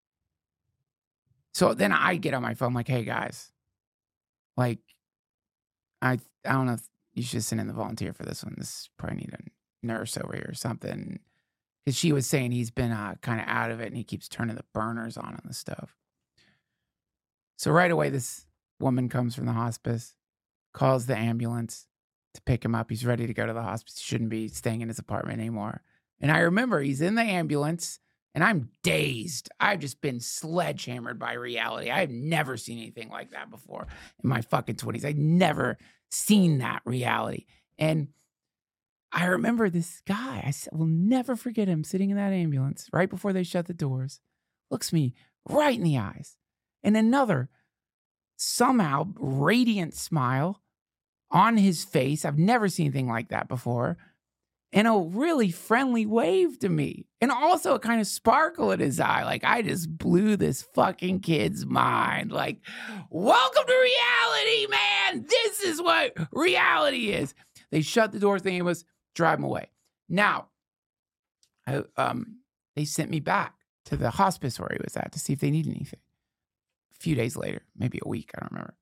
So then I get on my phone like, hey, guys, like, I I don't know if you should send in the volunteer for this one. This probably need a nurse over here or something. Because she was saying he's been uh, kind of out of it and he keeps turning the burners on on the stove. So right away, this woman comes from the hospice, calls the ambulance to pick him up. He's ready to go to the hospice. He shouldn't be staying in his apartment anymore. And I remember he's in the ambulance and I'm dazed. I've just been sledgehammered by reality. I've never seen anything like that before in my fucking twenties. I'd never seen that reality. And I remember this guy, I will never forget him, sitting in that ambulance right before they shut the doors, looks me right in the eyes, and another somehow radiant smile on his face. I've never seen anything like that before. And a really friendly wave to me. And also a kind of sparkle in his eye. Like, I just blew this fucking kid's mind. Like, welcome to reality, man. This is what reality is. They shut the doors, the ambulance, drive him away. Now, I, um, they sent me back to the hospice where he was at to see if they needed anything. A few days later, maybe a week, I don't remember.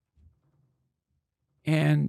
And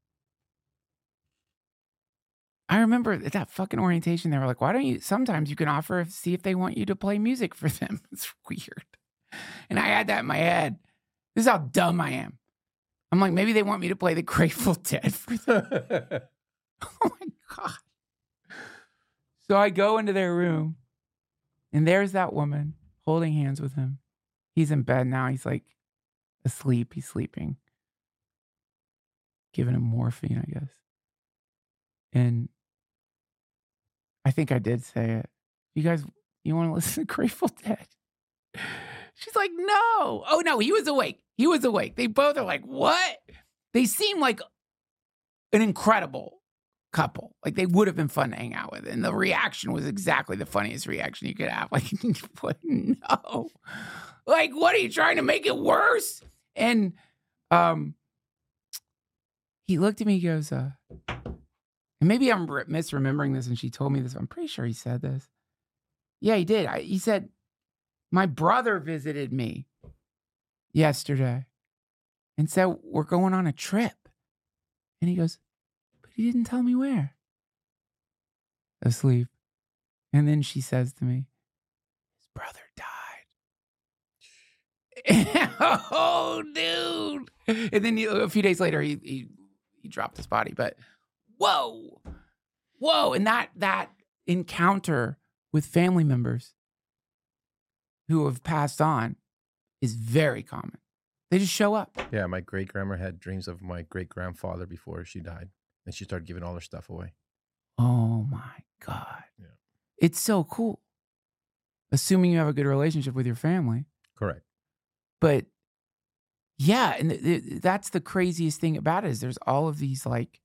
I remember at that fucking orientation, they were like, why don't you, sometimes you can offer, see if they want you to play music for them. It's weird. And I had that in my head. This is how dumb I am. I'm like, maybe they want me to play the Grateful Dead for them. Oh my God. So I go into their room and there's that woman holding hands with him. He's in bed now. He's like asleep. He's sleeping. Giving him morphine, I guess. And I think I did say it. You guys, you want to listen to Grateful Dead? She's like, no. Oh, no, he was awake. He was awake. They both are like, what? They seem like an incredible couple. Like, they would have been fun to hang out with. And the reaction was exactly the funniest reaction you could have. Like, what? No. Like, what, are you trying to make it worse? And um, he looked at me, he goes, uh, and maybe I'm re- misremembering this, and she told me this. I'm pretty sure he said this. Yeah, he did. I, he said, my brother visited me yesterday and said, we're going on a trip. And he goes, but he didn't tell me where. asleep. And then she says to me, his brother died. Oh, dude. And then a few days later, he, he he dropped his body. But whoa, whoa. And that that encounter with family members who have passed on is very common. They just show up. Yeah, my great grandma had dreams of my great grandfather before she died, and she started giving all her stuff away. Oh my God. Yeah. It's so cool. Assuming you have a good relationship with your family. Correct. But yeah, and th- th- that's the craziest thing about it is there's all of these like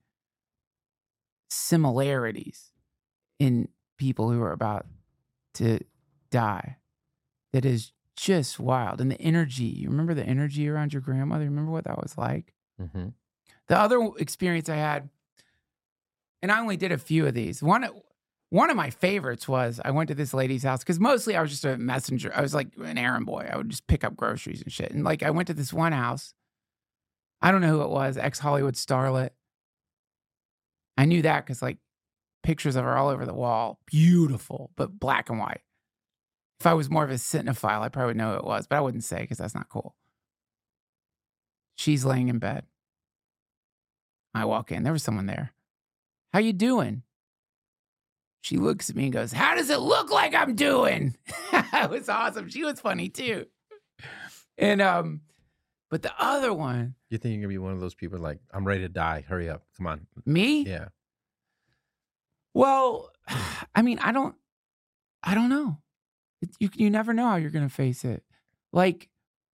similarities in people who are about to die that is just wild. And the energy, you remember the energy around your grandmother? Remember what that was like? Mm-hmm. The other experience I had, and I only did a few of these. One, one of my favorites was I went to this lady's house because mostly I was just a messenger. I was like an errand boy. I would just pick up groceries and shit. And like I went to this one house. I don't know who it was, ex-Hollywood starlet. I knew that because like pictures of her all over the wall. Beautiful, but black and white. If I was more of a cinephile, I probably would know who it was, but I wouldn't say because that's not cool. She's laying in bed. I walk in. There was someone there. How you doing? She looks at me and goes, how does it look like I'm doing? It was awesome. She was funny too. And, um, but the other one. You think you're going to be one of those people like, I'm ready to die. Hurry up. Come on. Me? Yeah. Well, I mean, I don't, I don't know. It, you, you never know how you're going to face it. Like,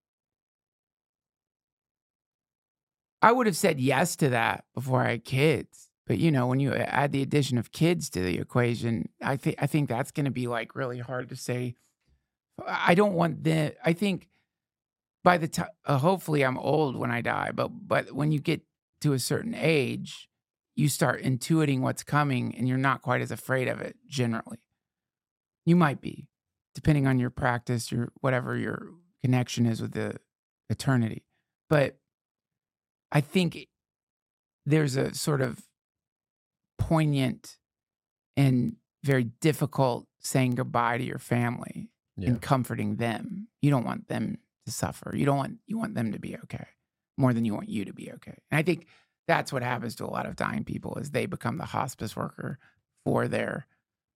I would have said yes to that before I had kids. But, you know, when you add the addition of kids to the equation, I think I think that's going to be like really hard to say. I don't want the, I think by the time, uh, hopefully I'm old when I die, but but when you get to a certain age, you start intuiting what's coming and you're not quite as afraid of it generally. You might be, depending on your practice, your whatever your connection is with the eternity. But I think there's a sort of poignant and very difficult saying goodbye to your family Yeah. and comforting them. You don't want them to suffer. You don't want, you want them to be okay more than you want you to be okay. And I think that's what happens to a lot of dying people is they become the hospice worker for their,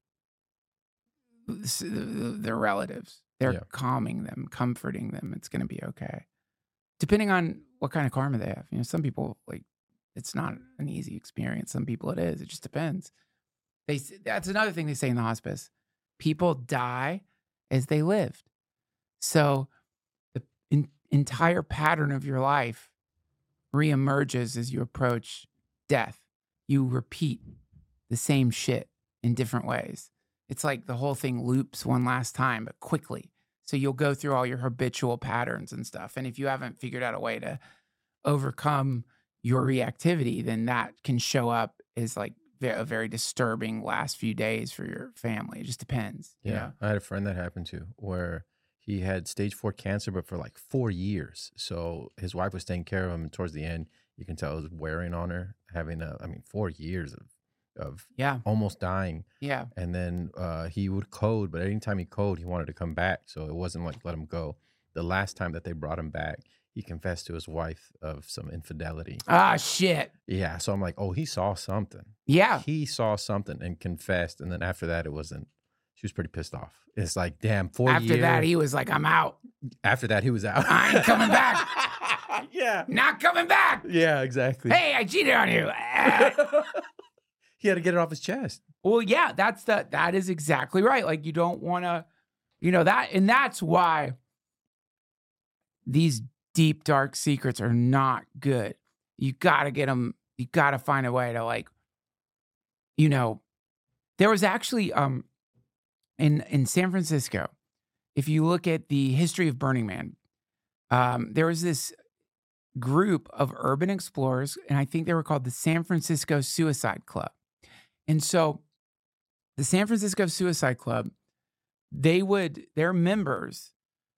their relatives. They're Yeah. calming them, comforting them. It's going to be okay. Depending on what kind of karma they have. You know, some people like, it's not an easy experience. Some people it is. It just depends. They That's another thing they say in the hospice. People die as they lived. So the in, entire pattern of your life reemerges as you approach death. You repeat the same shit in different ways. It's like the whole thing loops one last time, but quickly. So you'll go through all your habitual patterns and stuff. And if you haven't figured out a way to overcome your reactivity, then that can show up as like a very disturbing last few days for your family. It just depends. Yeah. You know? I had a friend that happened to where he had stage four cancer, but for like four years. So his wife was taking care of him. And towards the end, you can tell it was wearing on her, having a, I mean, four years of, of yeah. almost dying. Yeah. And then uh, he would code, but anytime he coded, he wanted to come back. So it wasn't like, let him go. The last time that they brought him back, he confessed to his wife of some infidelity. Ah, shit. Yeah. So I'm like, oh, he saw something. Yeah. He saw something and confessed. And then after that, it wasn't, she was pretty pissed off. It's like, damn, four After years. that, he was like, I'm out. After that, he was out. I ain't coming back. Yeah. Not coming back. Yeah, exactly. Hey, I cheated on you. He had to get it off his chest. Well, yeah, that's the, that is exactly right. Like you don't want to, you know, that, and that's why these deep, dark secrets are not good. You got to get them, you got to find a way to like, you know, there was actually, um, in, in San Francisco, if you look at the history of Burning Man, um, there was this group of urban explorers, and I think they were called the San Francisco Suicide Club. And so the San Francisco Suicide Club, they would, their members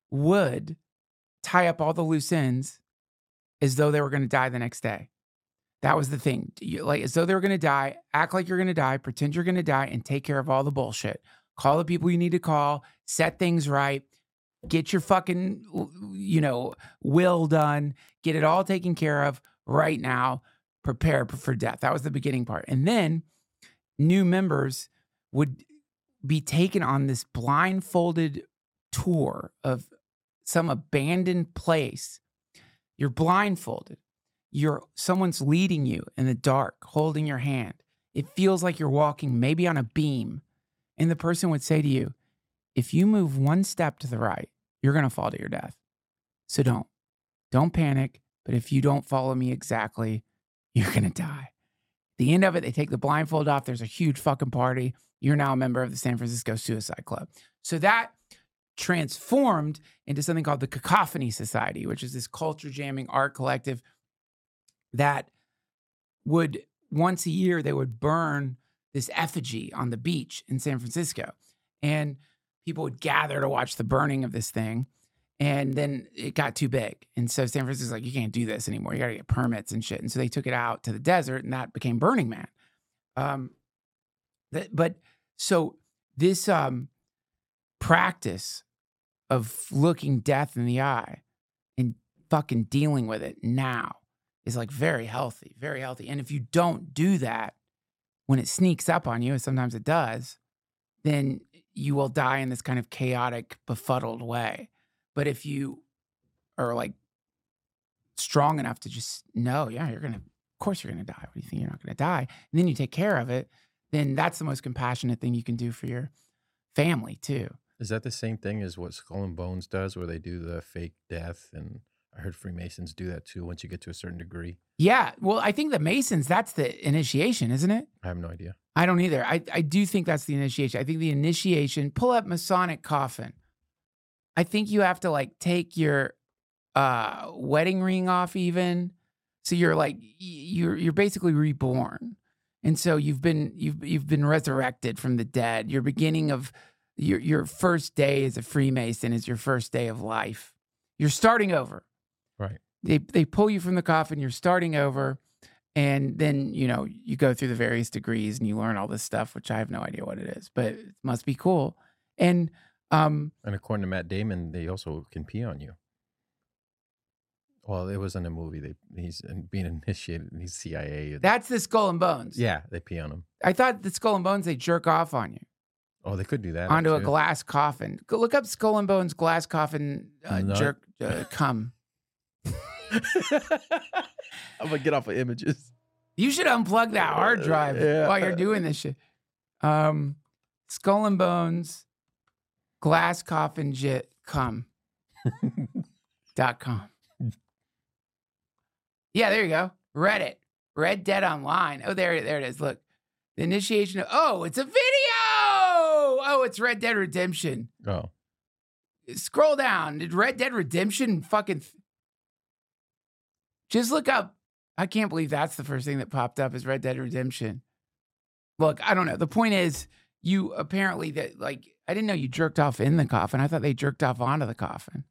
would tie up all the loose ends as though they were going to die the next day. That was the thing. You, like as though they were going to die, act like you're going to die, pretend you're going to die, and take care of all the bullshit. Call the people you need to call, set things right, get your fucking, you know, will done, get it all taken care of right now, prepare for death. That was the beginning part. And then new members would be taken on this blindfolded tour of some abandoned place. You're blindfolded. You're someone's leading you in the dark, holding your hand. It feels like you're walking maybe on a beam. And the person would say to you, if you move one step to the right, you're going to fall to your death. So don't. Don't panic. But if you don't follow me exactly, you're going to die. At the end of it, they take the blindfold off. There's a huge fucking party. You're now a member of the San Francisco Suicide Club. So that transformed into something called the Cacophony Society, which is this culture jamming art collective that would, once a year, they would burn this effigy on the beach in San Francisco. And people would gather to watch the burning of this thing. And then it got too big. And so San Francisco's like, you can't do this anymore. You got to get permits and shit. And so they took it out to the desert, and that became Burning Man. Um, that, but so this um, practice of looking death in the eye and fucking dealing with it now is like very healthy, very healthy. And if you don't do that, when it sneaks up on you, and sometimes it does, then you will die in this kind of chaotic, befuddled way. But if you are like strong enough to just know, yeah, you're going to, of course you're going to die. What do you think? You're not going to die. And then you take care of it. Then that's the most compassionate thing you can do for your family too. Is that the same thing as what Skull and Bones does, where they do the fake death? And I heard Freemasons do that too once you get to a certain degree. Yeah. Well, I think the Masons, that's the initiation, isn't it? I have no idea. I don't either. I, I do think that's the initiation. I think the initiation, pull up Masonic coffin. I think you have to like take your uh, wedding ring off even. So you're like, you're you're basically reborn. And so you've been you've you've been resurrected from the dead. Your beginning of your your first day as a Freemason is your first day of life. You're starting over. Right. They they pull you from the coffin, you're starting over, and then, you know, you go through the various degrees and you learn all this stuff, which I have no idea what it is, but it must be cool. And um and according to Matt Damon, they also can pee on you. Well, it was in a movie. They he's being initiated. He's C I A. That's the Skull and Bones. Yeah, they pee on him. I thought the Skull and Bones, they jerk off on you. Oh, they could do that onto too. a glass coffin. Go look up Skull and Bones glass coffin uh, No. jerk uh, cum. I'm gonna get off of images. You should unplug that hard drive Yeah. while you're doing this shit. Um, Skull and Bones glass coffin jit cum dot com. Yeah, there you go. Reddit. Red Dead Online. Oh, there, there it is. Look. The initiation of, oh, it's a video. Oh, it's Red Dead Redemption. Oh. Scroll down. Did Red Dead Redemption fucking... Just look up. I can't believe that's the first thing that popped up is Red Dead Redemption. Look, I don't know. The point is, you apparently, that like, I didn't know you jerked off in the coffin. I thought they jerked off onto the coffin.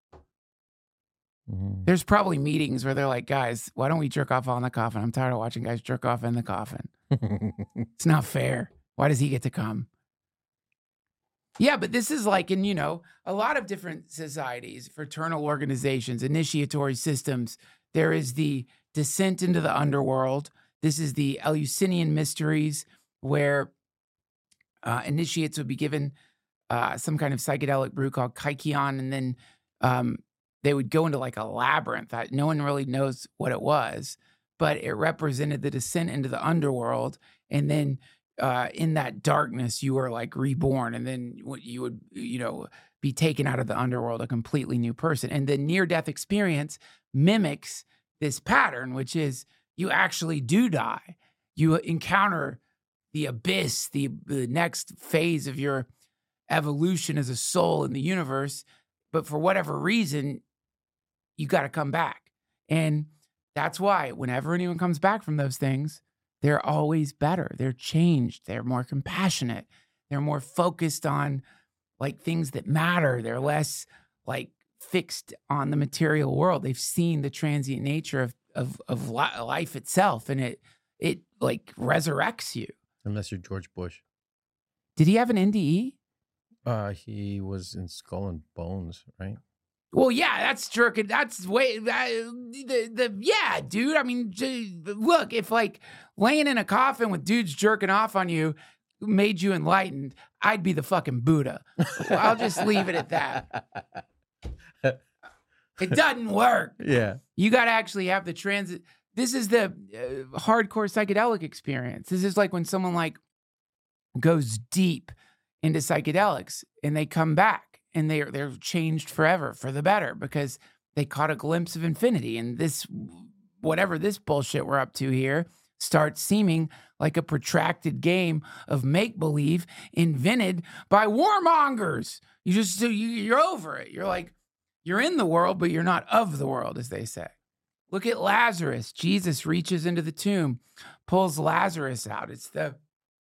Mm. There's probably meetings where they're like, guys, why don't we jerk off on the coffin? I'm tired of watching guys jerk off in the coffin. It's not fair. Why does he get to come? Yeah, but this is like in, you know, a lot of different societies, fraternal organizations, initiatory systems. There is the descent into the underworld. This is the Eleusinian mysteries, where uh, initiates would be given uh, some kind of psychedelic brew called Kykeon, and then um, they would go into like a labyrinth. That no one really knows what it was, but it represented the descent into the underworld. And then uh, in that darkness, you were like reborn. And then you would, you know, be taken out of the underworld, a completely new person. And the near-death experience mimics this pattern, which is you actually do die. You encounter the abyss, the, the next phase of your evolution as a soul in the universe. But for whatever reason, you got to come back. And that's why whenever anyone comes back from those things, they're always better. They're changed. They're more compassionate. They're more focused on like things that matter. They're less like fixed on the material world. They've seen the transient nature of of of li- life itself, and it it like resurrects you. Unless you're George Bush. Did he have an N D E? Uh, he was in Skull and Bones, right? Well, yeah, that's jerking. That's way that, the the yeah, dude. I mean, j- look, if like laying in a coffin with dudes jerking off on you made you enlightened, I'd be the fucking Buddha. I'll just leave it at that. It doesn't work. Yeah. You got to actually have the transit. This is the uh, hardcore psychedelic experience. This is like when someone like goes deep into psychedelics and they come back and they're they're changed forever for the better because they caught a glimpse of infinity. And this, whatever this bullshit we're up to here, starts seeming like a protracted game of make-believe invented by warmongers. You just, you, you're over it. You're like, you're in the world, but you're not of the world, as they say. Look at Lazarus. Jesus reaches into the tomb, pulls Lazarus out. It's the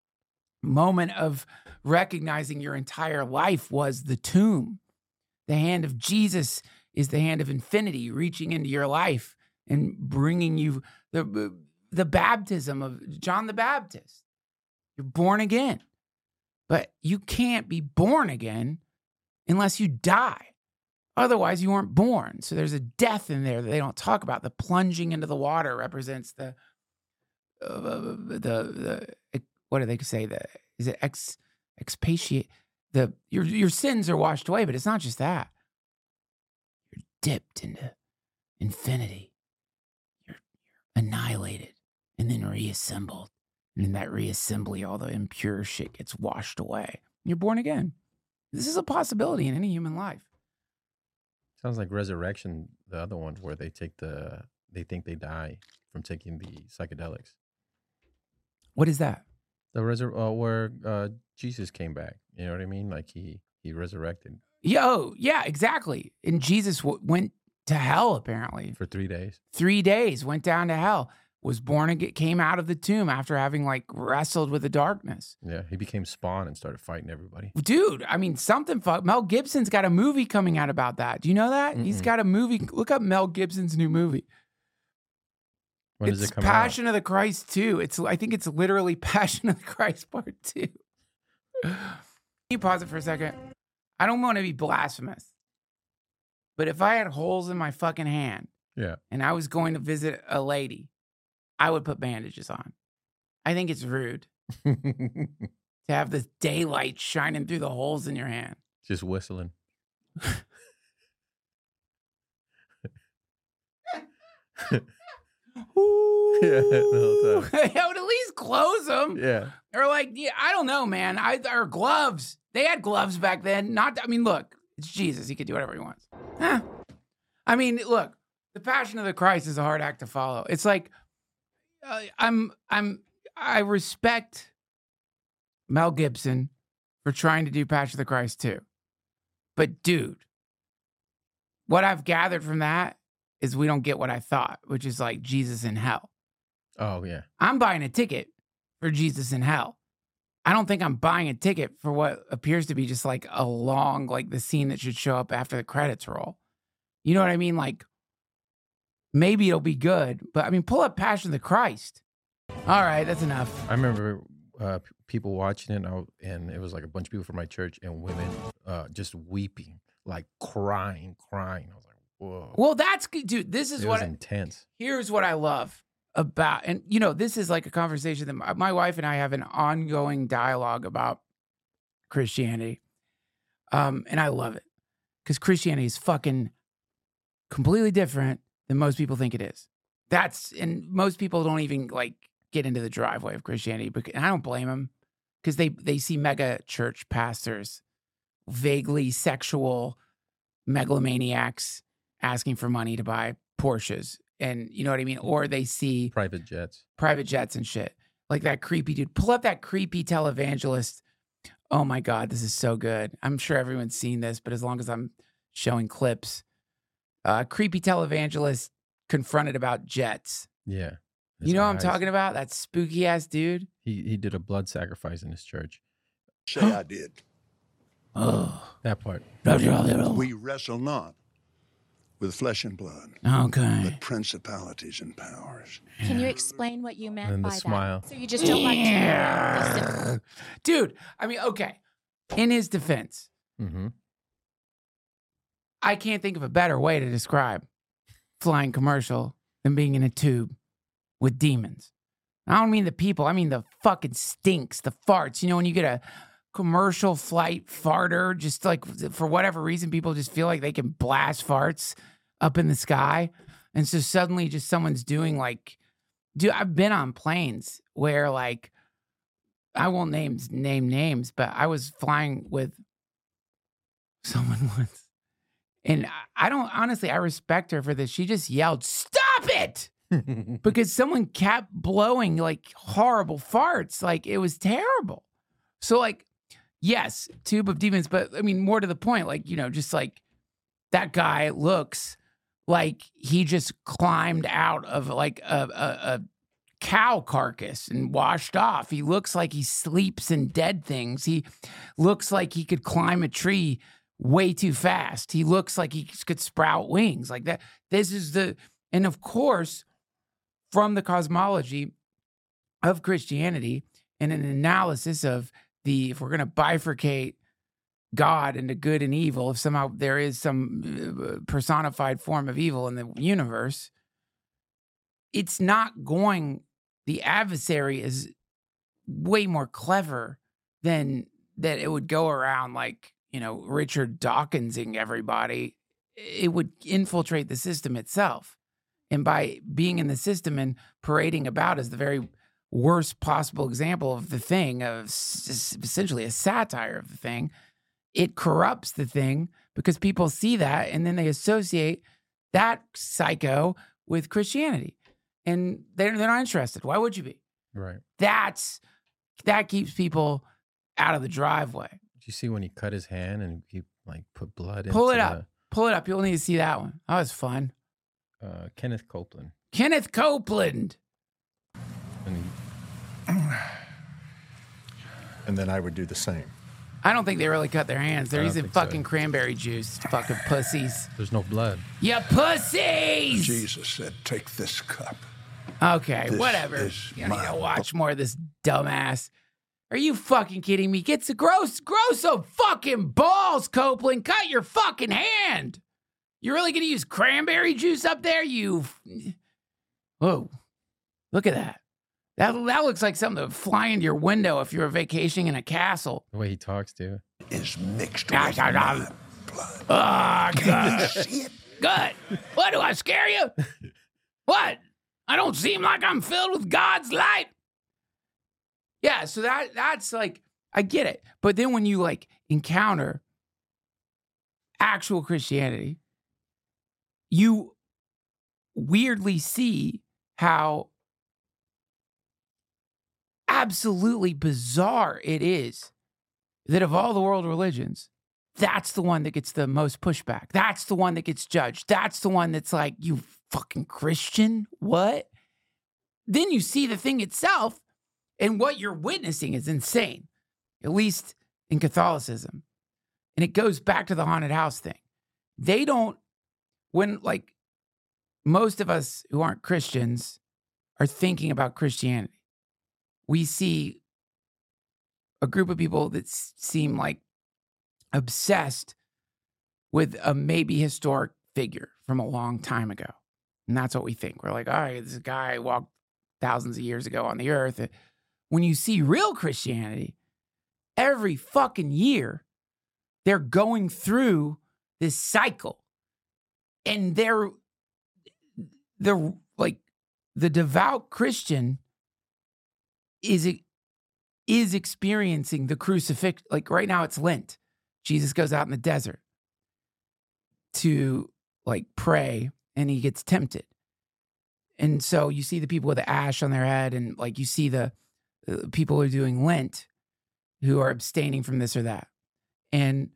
moment of recognizing your entire life was the tomb. The hand of Jesus is the hand of infinity reaching into your life and bringing you the, the baptism of John the Baptist. You're born again. But you can't be born again unless you die. Otherwise, you weren't born. So there's a death in there that they don't talk about. The plunging into the water represents the, uh, the, the, what do they say? The, is it ex, expatiate? The, your, your sins are washed away, but it's not just that. You're dipped into infinity. You're, you're annihilated and then reassembled. And in that reassembly, all the impure shit gets washed away. You're born again. This is a possibility in any human life. Sounds like Resurrection, the other one where they take the, they think they die from taking the psychedelics. What is that? The resur- uh, where uh, Jesus came back. You know what I mean? Like he he resurrected. Yo, yeah, exactly. And Jesus w- went to hell apparently for three days. Three days went down to hell. Was born and get, came out of the tomb after having like wrestled with the darkness. Yeah, he became Spawn and started fighting everybody. Dude, I mean, something fuck. Mel Gibson's got a movie coming out about that. Do you know that? Mm-mm. He's got a movie. Look up Mel Gibson's new movie. When it's does it come Passion out? of the Christ two. It's I think it's literally Passion of the Christ Part two. Can you pause it for a second? I don't want to be blasphemous, but if I had holes in my fucking hand, yeah, and I was going to visit a lady, I would put bandages on. I think it's rude to have this daylight shining through the holes in your hand. Just whistling. Ooh. Yeah, the whole time. I would at least close them. Yeah. Or like, yeah, I don't know, man. I or gloves. They had gloves back then. Not, I mean, look, it's Jesus. He could do whatever he wants. Huh. I mean, look, the Passion of the Christ is a hard act to follow. It's like, uh, I'm, I'm, I respect Mel Gibson for trying to do Passion of the Christ too. But dude, what I've gathered from that is we don't get what I thought, which is like Jesus in hell. Oh, yeah. I'm buying a ticket for Jesus in hell. I don't think I'm buying a ticket for what appears to be just like a long, like the scene that should show up after the credits roll. You know what I mean? Like, maybe it'll be good, but I mean, pull up Passion of the Christ. All right, that's enough. I remember uh, p- people watching it, and, I, and it was like a bunch of people from my church and women uh, just weeping, like crying, crying. I was like, whoa. Well, that's good, dude. This is it what was intense. Here's what I love about, and you know, this is like a conversation that my, my wife and I have an ongoing dialogue about Christianity, um, and I love it because Christianity is fucking completely different than most people think it is. That's, and most people don't even like get into the driveway of Christianity, but and I don't blame them because they they see mega church pastors, vaguely sexual megalomaniacs asking for money to buy Porsches, and you know what I mean, or they see private jets, private jets and shit like that creepy dude. Pull up that creepy televangelist. Oh my God, this is so good. I'm sure everyone's seen this, but as long as I'm showing clips. Uh, creepy televangelist confronted about jets. Yeah. You know what I'm eyes. talking about? That spooky ass dude. He he did a blood sacrifice in his church. Say I did. Oh. That part. We wrestle not with flesh and blood. Okay. But principalities and powers. Can you explain what you meant And the by smile. that? So you just don't like to Yeah. Dude, I mean, okay. In his defense, Mm-hmm. I can't think of a better way to describe flying commercial than being in a tube with demons. I don't mean the people. I mean the fucking stinks, the farts. You know, when you get a commercial flight farter, just like for whatever reason, people just feel like they can blast farts up in the sky. And so suddenly just someone's doing like, dude, I've been on planes where like, I won't name, name names, but I was flying with someone once. And I- I don't, honestly, I respect her for this. She just yelled, "Stop it!" because someone kept blowing like horrible farts. Like it was terrible. So like, yes, tube of demons, but I mean, more to the point, like, you know, just like that guy looks like he just climbed out of like a, a, a cow carcass and washed off. He looks like he sleeps in dead things. He looks like he could climb a tree way too fast. He looks like he could sprout wings like that. This is the, and of course, from the cosmology of Christianity and an analysis of the, if we're going to bifurcate God into good and evil, if somehow there is some personified form of evil in the universe, it's not going, the adversary is way more clever than that it would go around like, you know, Richard Dawkinsing everybody. It would infiltrate the system itself. And by being in the system and parading about as the very worst possible example of the thing, of s- essentially a satire of the thing, it corrupts the thing because people see that and then they associate that psycho with Christianity. And they're, they're not interested. Why would you be? Right. That's, that keeps people out of the driveway. Did you see when he cut his hand and he like put blood in? Pull it up. Pull it up. You'll need to see that one. That was fun. Uh, Kenneth Copeland. Kenneth Copeland. And, he, and then I would do the same. I don't think they really cut their hands. They're I don't using think so. fucking cranberry juice. Fucking pussies. There's no blood. You pussies! Jesus said, "Take this cup." Okay, This whatever. is You don't need my to watch more of this dumbass. Are you fucking kidding me? Get some gross, gross some fucking balls, Copeland. Cut your fucking hand. You really gonna use cranberry juice up there? You. f- Whoa. Look at that. That, that looks like something that would fly into your window if you were vacationing in a castle. The way he talks, too. Is mixed Ah, with ah, ah. my blood. Ah, Can you good. see it? Good. What, do I scare you? What? I don't seem like I'm filled with God's light. Yeah, so that that's like, I get it. But then when you like encounter actual Christianity, you weirdly see how absolutely bizarre it is that of all the world religions, that's the one that gets the most pushback. That's the one that gets judged. That's the one that's like, you fucking Christian? What? Then you see the thing itself, and what you're witnessing is insane, at least in Catholicism. And it goes back to the haunted house thing. They don't, when like most of us who aren't Christians are thinking about Christianity, we see a group of people that s- seem like obsessed with a maybe historic figure from a long time ago. And that's what we think. We're like, all right, this guy walked thousands of years ago on the earth. When you see real Christianity, every fucking year, they're going through this cycle. And they're, they're like, the devout Christian is, is experiencing the crucifixion. Like right now, it's Lent. Jesus goes out in the desert to like pray, and he gets tempted. And so you see the people with the ash on their head, and like you see the uh, people who are doing Lent who are abstaining from this or that. And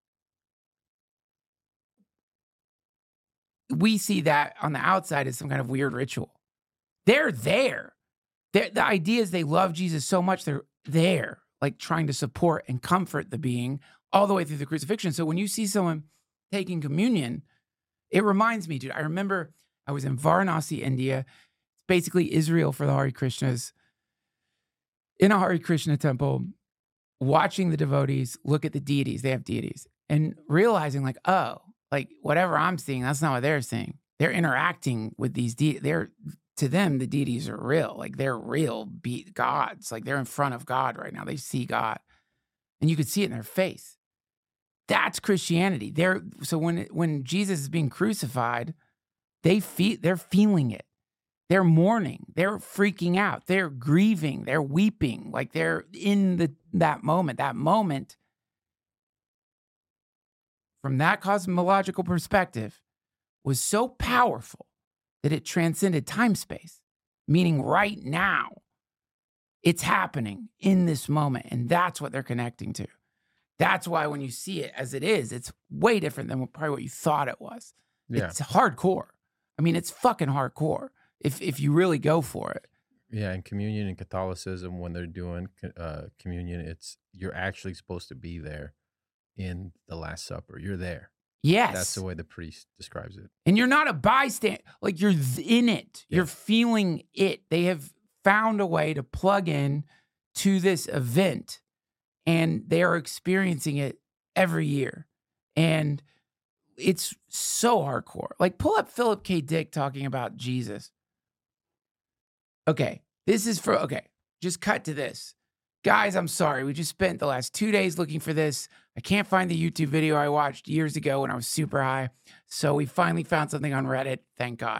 we see that on the outside as some kind of weird ritual. They're there. They're, the idea is they love Jesus so much, they're there, like trying to support and comfort the being all the way through the crucifixion. So when you see someone taking communion, It reminds me, dude, I remember I was in Varanasi, India. It's basically Israel for the Hare Krishnas. In a Hare Krishna temple, watching the devotees look at the deities. They have deities. And realizing like, oh, like whatever I'm seeing, that's not what they're seeing. They're interacting with these deities. They're, to them, the deities are real. Like they're real be- gods. Like they're in front of God right now. They see God. And you could see it in their face. That's Christianity. They're, so when when Jesus is being crucified, they feel, they're feeling it. They're mourning. They're freaking out. They're grieving. They're weeping. Like they're in the that moment. That moment, from that cosmological perspective, was so powerful that it transcended time-space, meaning right now, it's happening in this moment, and that's what they're connecting to. That's why when you see it as it is, it's way different than what, probably what you thought it was. Yeah. It's hardcore. I mean, it's fucking hardcore if if you really go for it. Yeah, in communion and Catholicism, when they're doing uh, communion, it's you're actually supposed to be there in the Last Supper. You're there. Yes. That's the way the priest describes it. And you're not a bystander. Like you're in it. Yeah. You're feeling it. They have found a way to plug in to this event, and they are experiencing it every year. And it's so hardcore. Like pull up Philip K. Dick talking about Jesus. Okay, this is for, okay, just cut to this. Guys, I'm sorry. We just spent the last two days looking for this. I can't find the YouTube video I watched years ago when I was super high. So we finally found something on Reddit. Thank God.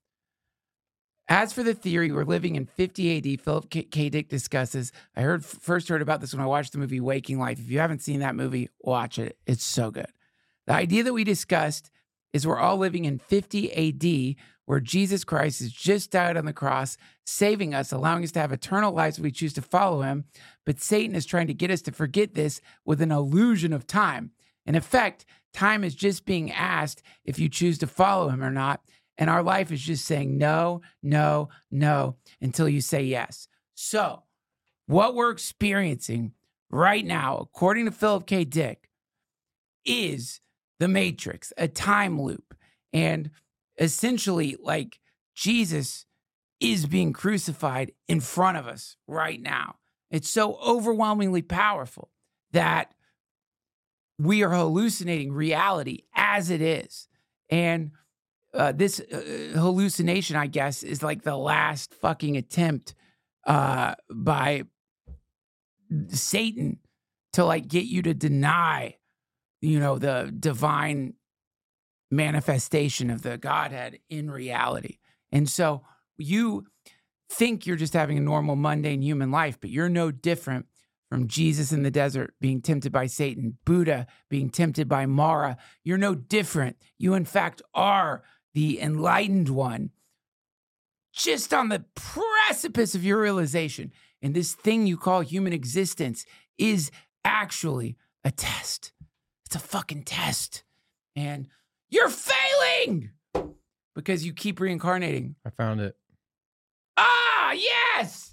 As for the theory, we're living in fifty A D, Philip K. K. Dick discusses. I heard first heard about this when I watched the movie Waking Life. If you haven't seen that movie, watch it. It's so good. The idea that we discussed is we're all living in fifty A D, where Jesus Christ has just died on the cross, saving us, allowing us to have eternal lives if we choose to follow him. But Satan is trying to get us to forget this with an illusion of time. In effect, time is just being asked if you choose to follow him or not. And our life is just saying no, no, no, until you say yes. So what we're experiencing right now, according to Philip K. Dick, is the Matrix, a time loop. And essentially, like, Jesus is being crucified in front of us right now. It's so overwhelmingly powerful that we are hallucinating reality as it is. And uh, this uh, hallucination, I guess, is like the last fucking attempt uh, by Satan to, like, get you to deny, you know, the divine manifestation of the Godhead in reality. And so you think you're just having a normal, mundane human life, but you're no different from Jesus in the desert being tempted by Satan, Buddha being tempted by Mara. You're no different. You, in fact, are the enlightened one, just on the precipice of your realization. And this thing you call human existence is actually a test. It's a fucking test. And you're failing because you keep reincarnating. I found it. Ah, yes.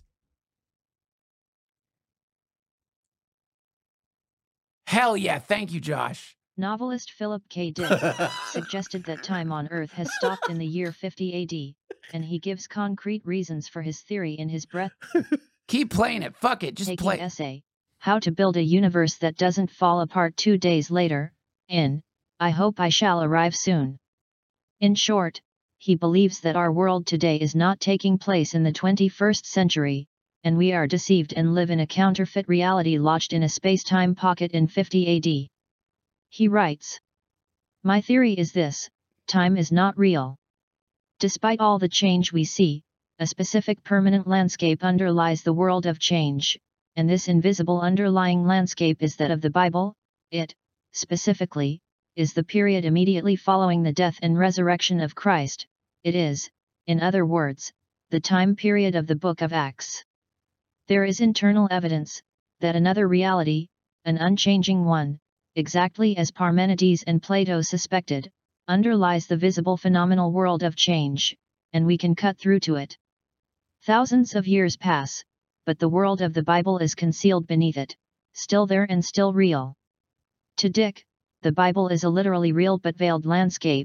Hell yeah. Thank you, Josh. Novelist Philip K. Dick suggested that time on Earth has stopped in the year fifty A D, and he gives concrete reasons for his theory in his breath. Keep playing it. Fuck it. Just Taking play. Essay, How to Build a Universe That Doesn't Fall Apart Two Days Later, in I Hope I Shall Arrive Soon. In short, he believes that our world today is not taking place in the twenty-first century, and we are deceived and live in a counterfeit reality lodged in a space-time pocket in fifty A D. He writes, "My theory is this: time is not real. Despite all the change we see, a specific permanent landscape underlies the world of change, and this invisible underlying landscape is that of the Bible. It, specifically, is the period immediately following the death and resurrection of Christ. It is, in other words, the time period of the book of Acts. There is internal evidence that another reality, an unchanging one, exactly as Parmenides and Plato suspected, underlies the visible phenomenal world of change, and we can cut through to it. Thousands of years pass, but the world of the Bible is concealed beneath it, still there and still real. To Dick, the Bible is a literally real but veiled landscape,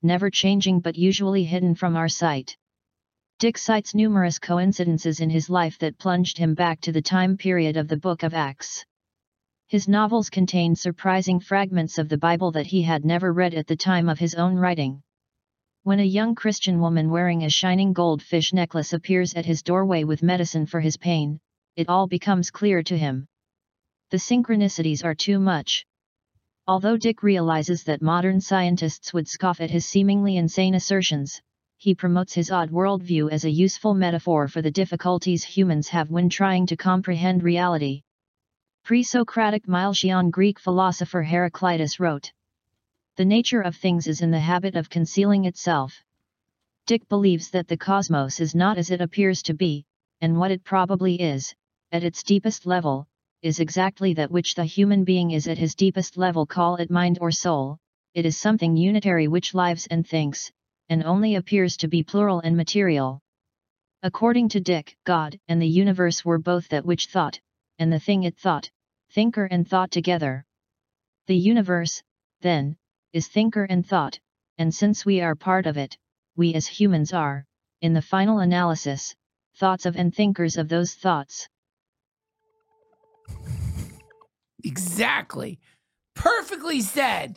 never changing but usually hidden from our sight. Dick cites numerous coincidences in his life that plunged him back to the time period of the Book of Acts. His novels contain surprising fragments of the Bible that he had never read at the time of his own writing. When a young Christian woman wearing a shining goldfish necklace appears at his doorway with medicine for his pain, it all becomes clear to him. The synchronicities are too much. Although Dick realizes that modern scientists would scoff at his seemingly insane assertions, he promotes his odd worldview as a useful metaphor for the difficulties humans have when trying to comprehend reality. Pre-Socratic Milesian Greek philosopher Heraclitus wrote, "The nature of things is in the habit of concealing itself." Dick believes that the cosmos is not as it appears to be, and what it probably is, at its deepest level, is exactly that which the human being is at his deepest level, call it mind or soul. It is something unitary which lives and thinks, and only appears to be plural and material. According to Dick, God and the universe were both that which thought, and the thing it thought, thinker and thought together. The universe, then, is thinker and thought, and since we are part of it, we as humans are, in the final analysis, thoughts of and thinkers of those thoughts. Exactly. Perfectly said.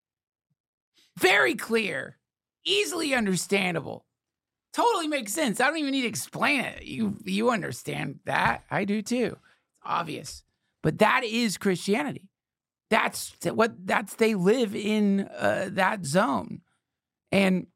Very clear. Easily understandable. Totally makes sense. I don't even need to explain it. You you understand that. I do too. It's obvious. But that is Christianity. That's what that's they live in uh, that zone. And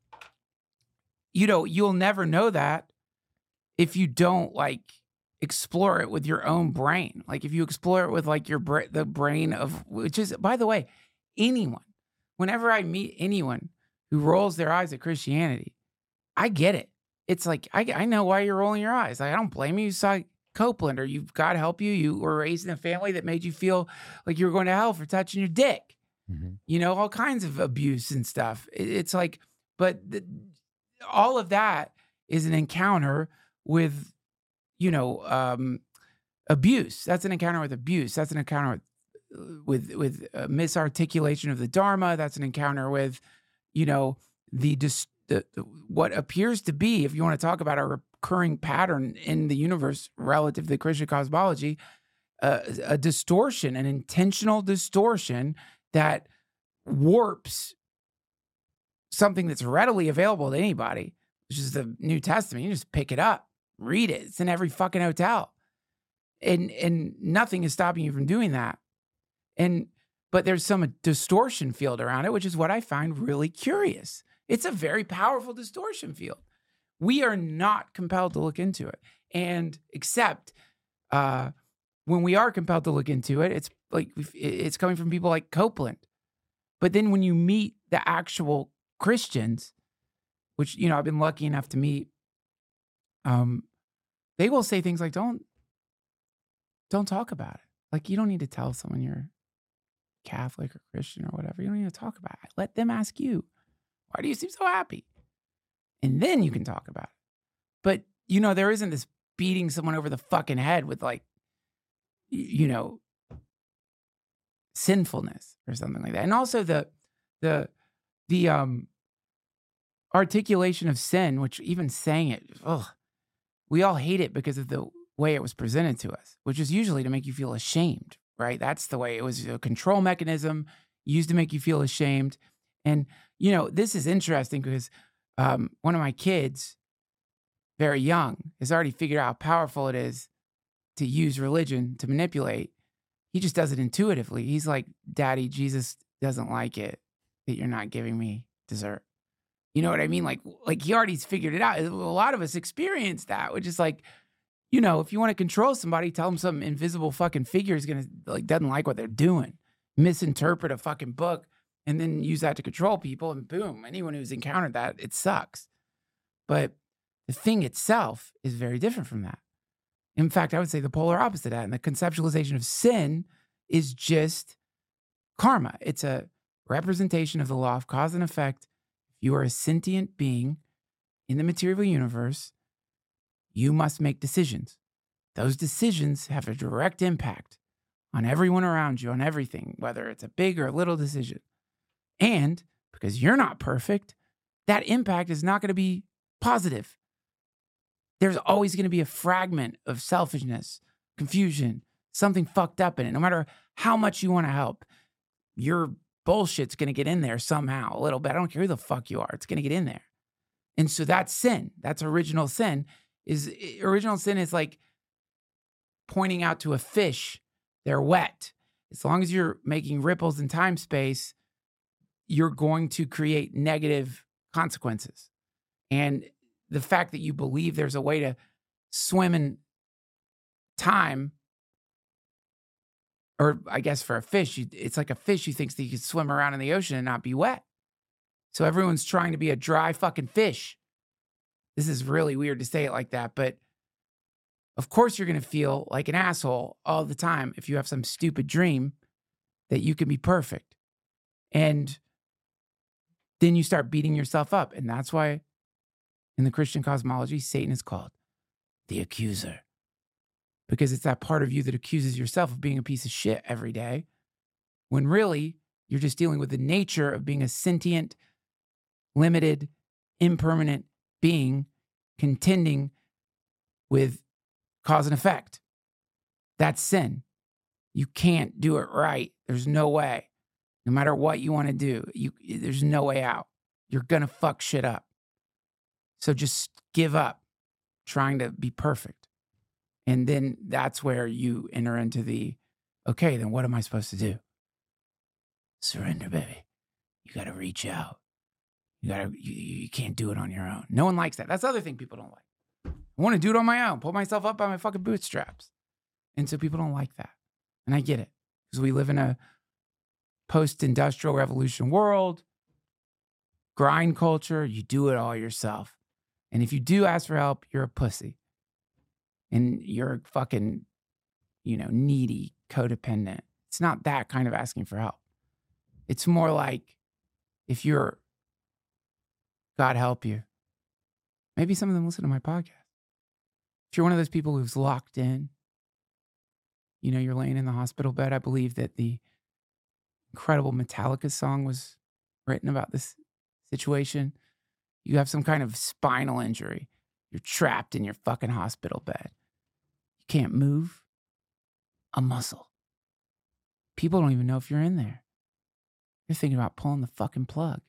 you know, you'll never know that if you don't like explore it with your own brain. Like if you explore it with like your bra- the brain of, which is, by the way, anyone, whenever I meet anyone who rolls their eyes at Christianity, I get it. It's like, I, I know why you're rolling your eyes. Like, I don't blame you. You saw Copeland, or you've God help you. You were raised in a family that made you feel like you were going to hell for touching your dick. Mm-hmm. You know, all kinds of abuse and stuff. It, it's like, but the, all of that is an encounter with, you know, um, abuse. That's an encounter with abuse. That's an encounter with, with, with uh, misarticulation of the Dharma. That's an encounter with, you know, the, dis- the, the what appears to be, if you want to talk about a recurring pattern in the universe relative to the Christian cosmology, uh, a distortion, an intentional distortion that warps something that's readily available to anybody, which is the New Testament. You just pick it up, read it. It's in every fucking hotel. And and nothing is stopping you from doing that. And but there's some distortion field around it, which is what I find really curious. It's a very powerful distortion field. We are not compelled to look into it. And except uh, when we are compelled to look into it, it's like it's coming from people like Copeland. But then when you meet the actual Christians, which, you know, I've been lucky enough to meet, um, they will say things like, don't, don't talk about it. Like, you don't need to tell someone you're Catholic or Christian or whatever. You don't need to talk about it. Let them ask you, why do you seem so happy? And then you can talk about it. But, you know, there isn't this beating someone over the fucking head with, like, you know, sinfulness or something like that. And also the, the, the, um, articulation of sin, which even saying it, ugh, we all hate it because of the way it was presented to us, which is usually to make you feel ashamed, right? That's the way it was, a control mechanism used to make you feel ashamed. And, you know, this is interesting because um, one of my kids, very young, has already figured out how powerful it is to use religion to manipulate. He just does it intuitively. He's like, Daddy, Jesus doesn't like it that you're not giving me dessert. You know what I mean? Like, like he already figured it out. A lot of us experience that, which is like, you know, if you want to control somebody, tell them some invisible fucking figure is going to, like, doesn't like what they're doing. Misinterpret a fucking book and then use that to control people, and boom, anyone who's encountered that, it sucks. But the thing itself is very different from that. In fact, I would say the polar opposite of that. And the conceptualization of sin is just karma. It's a representation of the law of cause and effect. If you are a sentient being in the material universe, you must make decisions. Those decisions have a direct impact on everyone around you, on everything, whether it's a big or a little decision. And because you're not perfect, that impact is not going to be positive. There's always going to be a fragment of selfishness, confusion, something fucked up in it. No matter how much you want to help, your bullshit's going to get in there somehow, a little bit. I don't care who the fuck you are. It's going to get in there. And so that's sin. That's original sin. Is original sin is like pointing out to a fish, they're wet. As long as you're making ripples in time space, you're going to create negative consequences. And the fact that you believe there's a way to swim in time, or I guess for a fish, you, it's like a fish who thinks that you can swim around in the ocean and not be wet. So everyone's trying to be a dry fucking fish. This is really weird to say it like that, but of course you're going to feel like an asshole all the time if you have some stupid dream that you can be perfect. And then you start beating yourself up. And that's why in the Christian cosmology, Satan is called the accuser. Because it's that part of you that accuses yourself of being a piece of shit every day, when really you're just dealing with the nature of being a sentient, limited, impermanent being contending with cause and effect. That's sin. You can't do it right. There's no way. No matter what you want to do, you, there's no way out. You're going to fuck shit up. So just give up trying to be perfect. And then that's where you enter into the, okay, then what am I supposed to do? Surrender, baby. You got to reach out. You got to, you, you can't do it on your own. No one likes that. That's the other thing people don't like. I want to do it on my own, pull myself up by my fucking bootstraps. And so people don't like that. And I get it. Because we live in a post-industrial revolution world, grind culture, you do it all yourself. And if you do ask for help, you're a pussy. And you're fucking, you know, needy, codependent. It's not that kind of asking for help. It's more like if you're, God help you, maybe some of them listen to my podcast. If you're one of those people who's locked in, you know, you're laying in the hospital bed. I believe that the incredible Metallica song was written about this situation. You have some kind of spinal injury. You're trapped in your fucking hospital bed. You can't move a muscle. People don't even know if you're in there. You're thinking about pulling the fucking plug.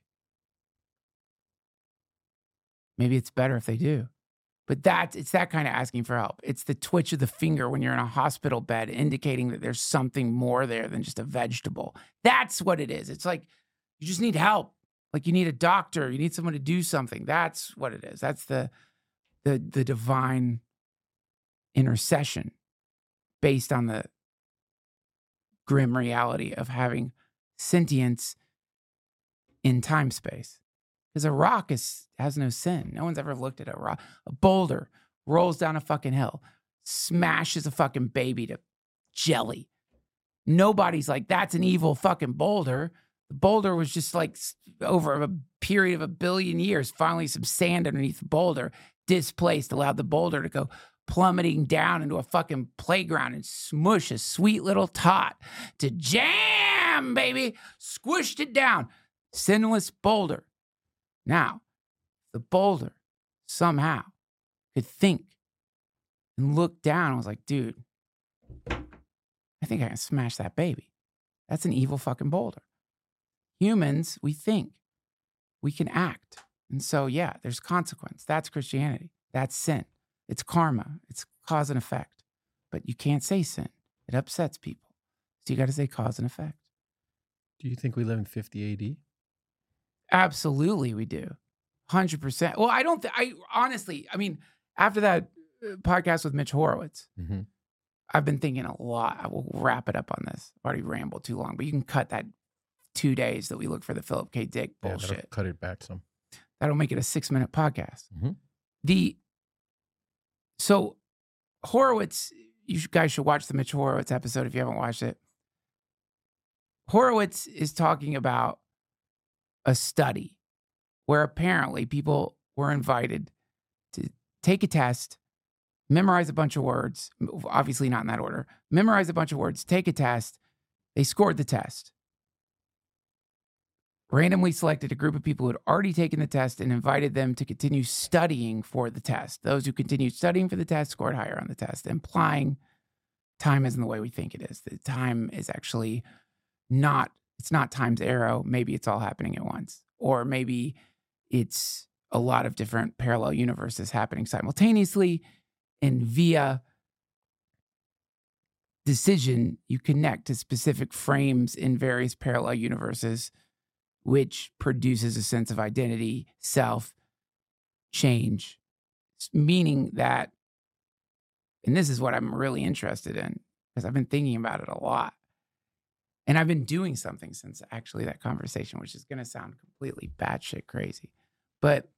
Maybe it's better if they do. But that, it's that kind of asking for help. It's the twitch of the finger when you're in a hospital bed indicating that there's something more there than just a vegetable. That's what it is. It's like you just need help. Like you need a doctor. You need someone to do something. That's what it is. That's the the the divine intercession based on the grim reality of having sentience in time space. Because a rock is has no sin. No one's ever looked at a rock. A boulder rolls down a fucking hill, smashes a fucking baby to jelly. Nobody's like, that's an evil fucking boulder. The boulder was just like over a period of a billion years, finally some sand underneath the boulder, displaced, allowed the boulder to go plummeting down into a fucking playground and smush a sweet little tot to jam, baby. Squished it down. Sinless boulder. Now, the boulder somehow could think and look down. I was like, dude, I think I can smash that baby. That's an evil fucking boulder. Humans, we think. We can act. And so, yeah, there's consequence. That's Christianity. That's sin. It's karma. It's cause and effect. But you can't say sin. It upsets people. So you got to say cause and effect. Do you think we live in fifty A D? Absolutely, we do. one hundred percent. Well, I don't, th- I honestly, I mean, after that podcast with Mitch Horowitz, mm-hmm. I've been thinking a lot. I will wrap it up on this. I've already rambled too long, but you can cut that two days that we look for the Philip K. Dick bullshit. Yeah, cut it back some. That'll make it a six minute podcast. Mm-hmm. The, so Horowitz, you guys should watch the Mitch Horowitz episode if you haven't watched it. Horowitz is talking about a study where apparently people were invited to take a test, memorize a bunch of words, obviously not in that order, memorize a bunch of words, take a test. They scored the test. randomly selected a group of people who had already taken the test and invited them to continue studying for the test. Those who continued studying for the test scored higher on the test, implying time isn't the way we think it is. The time is actually not, it's not time's arrow. Maybe it's all happening at once. Or maybe it's a lot of different parallel universes happening simultaneously, and via decision, you connect to specific frames in various parallel universes, which produces a sense of identity, self, change, meaning that, and this is what I'm really interested in, because I've been thinking about it a lot. And I've been doing something since actually that conversation, which is going to sound completely batshit crazy. But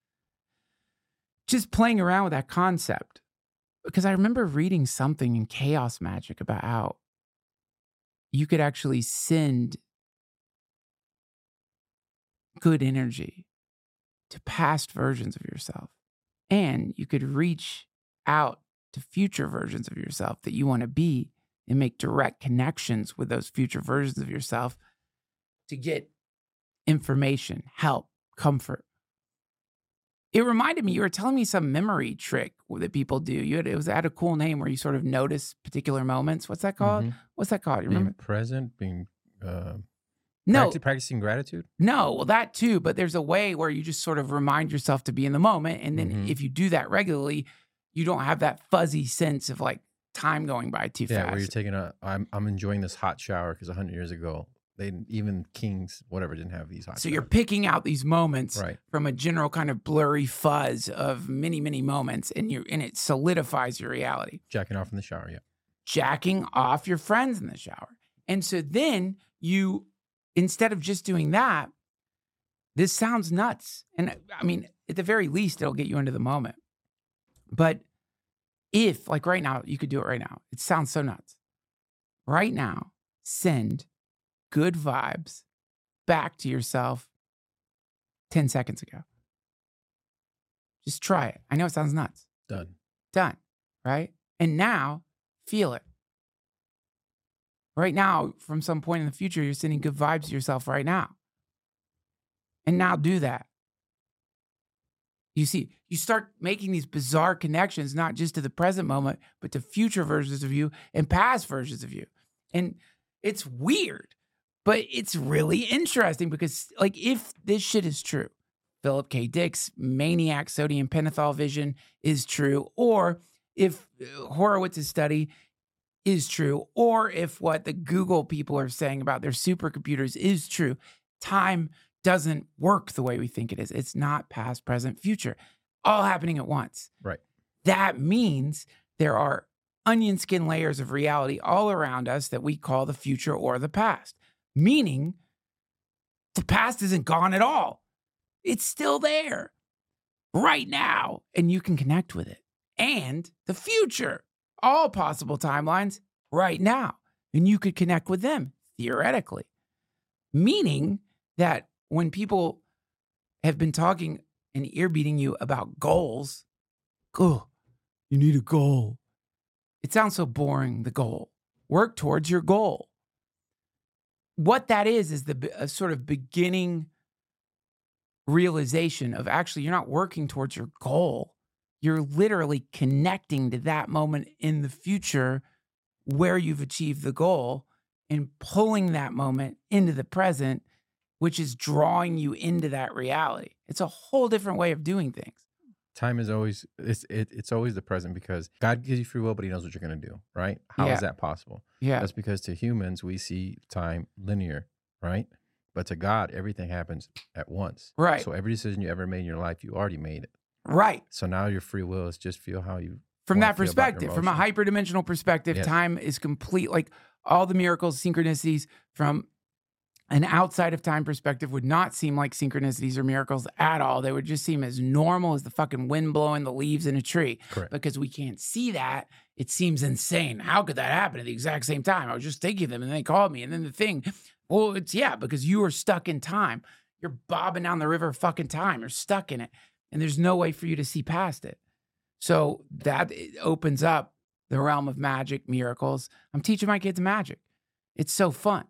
just playing around with that concept, because I remember reading something in Chaos Magic about how you could actually send good energy to past versions of yourself. And you could reach out to future versions of yourself that you want to be and make direct connections with those future versions of yourself to get information, help, comfort. It reminded me, you were telling me some memory trick that people do. You had, it was had a cool name where you sort of notice particular moments. What's that called? Mhm. What's that called? You Being remember? present, being uh, No. practi- practicing gratitude. No, well, that too, but there's a way where you just sort of remind yourself to be in the moment. And then Mhm. if you do that regularly, you don't have that fuzzy sense of like time going by too Yeah, fast. where you're taking a. I'm I'm enjoying this hot shower because a hundred years ago, they didn't- even kings, whatever, didn't have these hot. So showers. you're picking out these moments Right. from a general kind of blurry fuzz of many, many moments, and you and it solidifies your reality. Jacking off in the shower. Yeah. Jacking off your friends in the shower. And so then you, instead of just doing that, this sounds nuts. And I mean, at the very least, it'll get you into the moment. But if, like right now, you could do it right now. It sounds so nuts. Right now, send good vibes back to yourself ten seconds ago. Just try it. I know it sounds nuts. Done. Done. Right? And now, feel it. Right now, from some point in the future, you're sending good vibes to yourself right now. And now do that. You see, you start making these bizarre connections, not just to the present moment, but to future versions of you and past versions of you. And it's weird, but it's really interesting because, like, if this shit is true, Philip K. Dick's maniac sodium pentothal vision is true, or if Horowitz's study is true, or if what the Google people are saying about their supercomputers is true, time doesn't work the way we think it is. It's not past, present, future, all happening at once. Right. That means there are onion skin layers of reality all around us that we call the future or the past, meaning the past isn't gone at all. It's still there right now, and you can connect with it. And the future, all possible timelines right now, and you could connect with them theoretically, meaning that when people have been talking and ear beating you about goals, oh, you need a goal. It sounds so boring, the goal. Work towards your goal. What that is, is the a sort of beginning realization of actually you're not working towards your goal. You're literally connecting to that moment in the future where you've achieved the goal and pulling that moment into the present, which is drawing you into that reality. It's a whole different way of doing things. Time is always it's it, it's always the present because God gives you free will, but He knows what you're going to do, right? How is Yeah. that possible? Yeah. That's because to humans we see time linear, right? But to God, everything happens at once. Right. So every decision you ever made in your life, you already made it. Right. So now your free will is just feel how you From wanna that feel about your perspective, from a emotions. hyperdimensional perspective, Yes. time is complete. Like all the miracles, synchronicities from an outside of time perspective would not seem like synchronicities or miracles at all. They would just seem as normal as the fucking wind blowing the leaves in a tree. Correct. Because we can't see that. It seems insane. How could that happen at the exact same time? I was just thinking of them and they called me. And then the thing, well, it's yeah, because you are stuck in time. You're bobbing down the river of fucking time. You're stuck in it. And there's no way for you to see past it. So that it opens up the realm of magic, miracles. I'm teaching my kids magic. It's so fun.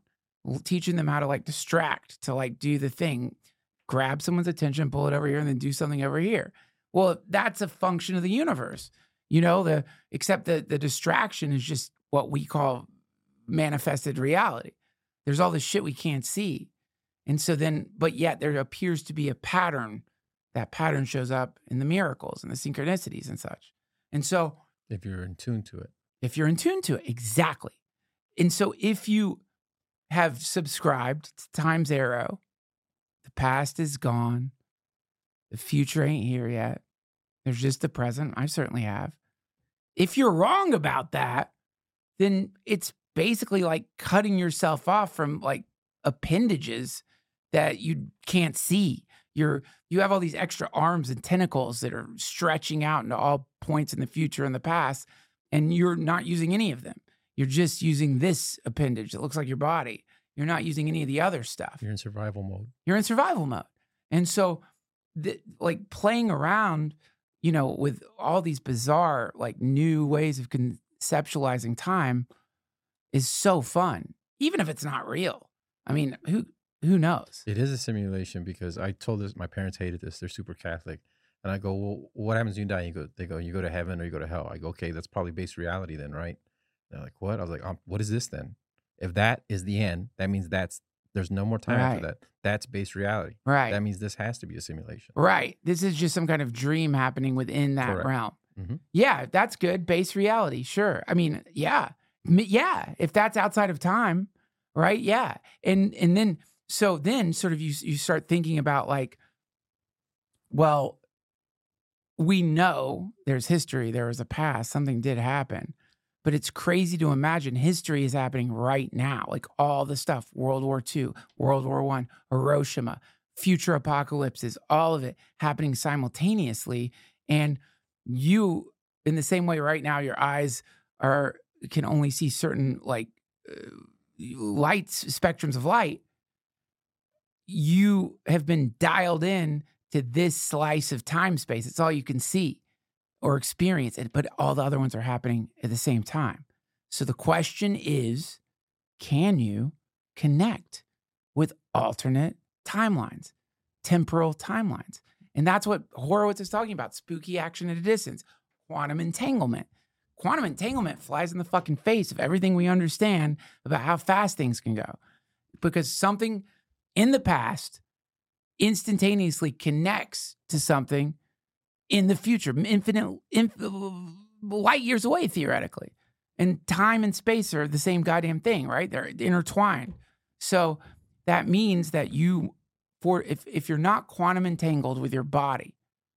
l- teaching them how to like distract, to like do the thing, grab someone's attention, pull it over here, and then do something over here. Well, that's a function of the universe, you know, the except that the distraction is just what we call manifested reality. There's all this shit we can't see. And so then, but yet there appears to be a pattern. That pattern shows up in the miracles and the synchronicities and such. And so if you're in tune to it, if you're in tune to it, exactly. And so if you have subscribed to Time's Arrow, the past is gone, the future ain't here yet. There's just the present. I certainly have. If you're wrong about that, then it's basically like cutting yourself off from like appendages that you can't see. You're, you have all these extra arms and tentacles that are stretching out into all points in the future and the past, and you're not using any of them. You're just using this appendage that looks like your body. You're not using any of the other stuff. you're in survival mode. You're in survival mode. And so, the, like playing around, you know, with all these bizarre, like new ways of conceptualizing time is so fun, even if it's not real. I mean, who who knows? It is a simulation because I told this, my parents hated this. They're super Catholic. And I go, well, what happens when you die? You go, they go, you go to heaven or you go to hell. I go, okay, that's probably base reality then, right? They're like, what? I was like, um, what is this then? If that is the end, that means that's, there's no more time Right. after that. That's base reality. Right. That means this has to be a simulation. Right. This is just some kind of dream happening within that Correct. realm. Mhm. Yeah, that's good. Base reality. Sure. I mean, yeah. M- Yeah. If that's outside of time, right? Yeah. And and then so then sort of you you start thinking about like, well, we know there's history, there was a past, something did happen. But it's crazy to imagine history is happening right now. Like all the stuff, World War Two, World War One, Hiroshima, future apocalypses, all of it happening simultaneously. And you, in the same way right now, your eyes are can only see certain like uh, lights, spectrums of light. You have been dialed in to this slice of time space. It's all you can see or experience it, but all the other ones are happening at the same time. So the question is, can you connect with alternate timelines, temporal timelines? And that's what Horowitz is talking about, spooky action at a distance, quantum entanglement. Quantum entanglement flies in the fucking face of everything we understand about how fast things can go. Because something in the past instantaneously connects to something in the future, infinite, infinite light years away, theoretically. And time and space are the same goddamn thing, right? They're intertwined. So that means that you, for if, if you're not quantum entangled with your body,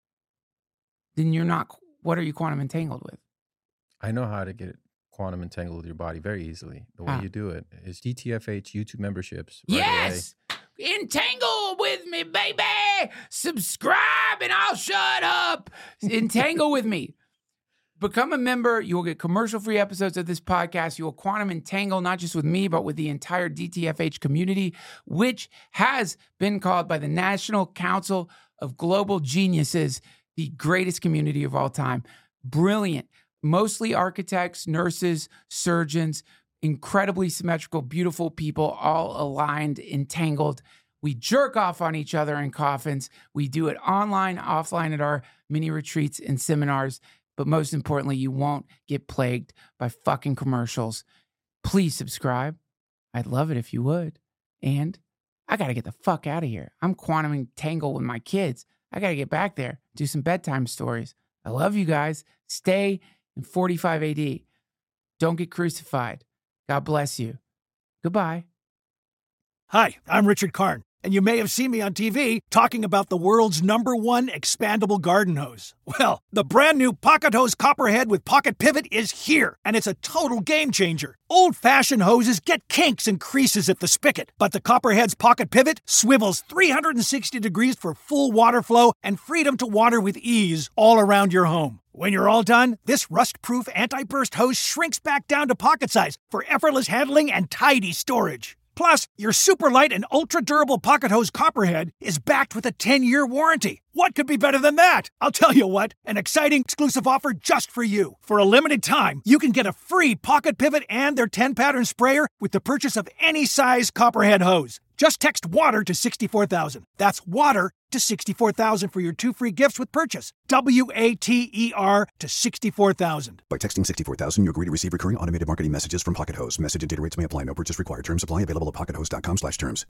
then you're not, what are you quantum entangled with? I know how to get quantum entangled with your body very easily. The way How? you do it is D T F H YouTube memberships. Right Yes! Entangle with me, baby! Subscribe and I'll shut up! Entangle with me. Become a member. You will get commercial-free episodes of this podcast. You will quantum entangle not just with me, but with the entire D T F H community, which has been called by the National Council of Global Geniuses the greatest community of all time. Brilliant. Mostly architects, nurses, surgeons, incredibly symmetrical, beautiful people, all aligned, entangled. We jerk off on each other in coffins. We do it online, offline at our mini retreats and seminars. But most importantly, you won't get plagued by fucking commercials. Please subscribe. I'd love it if you would. And I got to get the fuck out of here. I'm quantum entangled with my kids. I got to get back there, do some bedtime stories. I love you guys. Stay in forty-five A D. Don't get crucified. God bless you. Goodbye. Hi, I'm Richard Karn, and you may have seen me on T V talking about the world's number one expandable garden hose. Well, the brand new Pocket Hose Copperhead with Pocket Pivot is here, and it's a total game changer. Old-fashioned hoses get kinks and creases at the spigot, but the Copperhead's Pocket Pivot swivels three hundred sixty degrees for full water flow and freedom to water with ease all around your home. When you're all done, this rust-proof anti-burst hose shrinks back down to pocket size for effortless handling and tidy storage. Plus, your super light and ultra durable pocket hose Copperhead is backed with a ten-year warranty. What could be better than that? I'll tell you what, an exciting exclusive offer just for you. For a limited time, you can get a free pocket pivot and their ten-pattern sprayer with the purchase of any size Copperhead hose. Just text WATER to sixty-four thousand. That's WATER to sixty-four thousand for your two free gifts with purchase. W A T E R to sixty-four thousand. By texting sixty-four thousand, you agree to receive recurring automated marketing messages from Pocket Hose. Message and data rates may apply. No purchase required. Terms apply. Available at pocket hose dot com slash terms.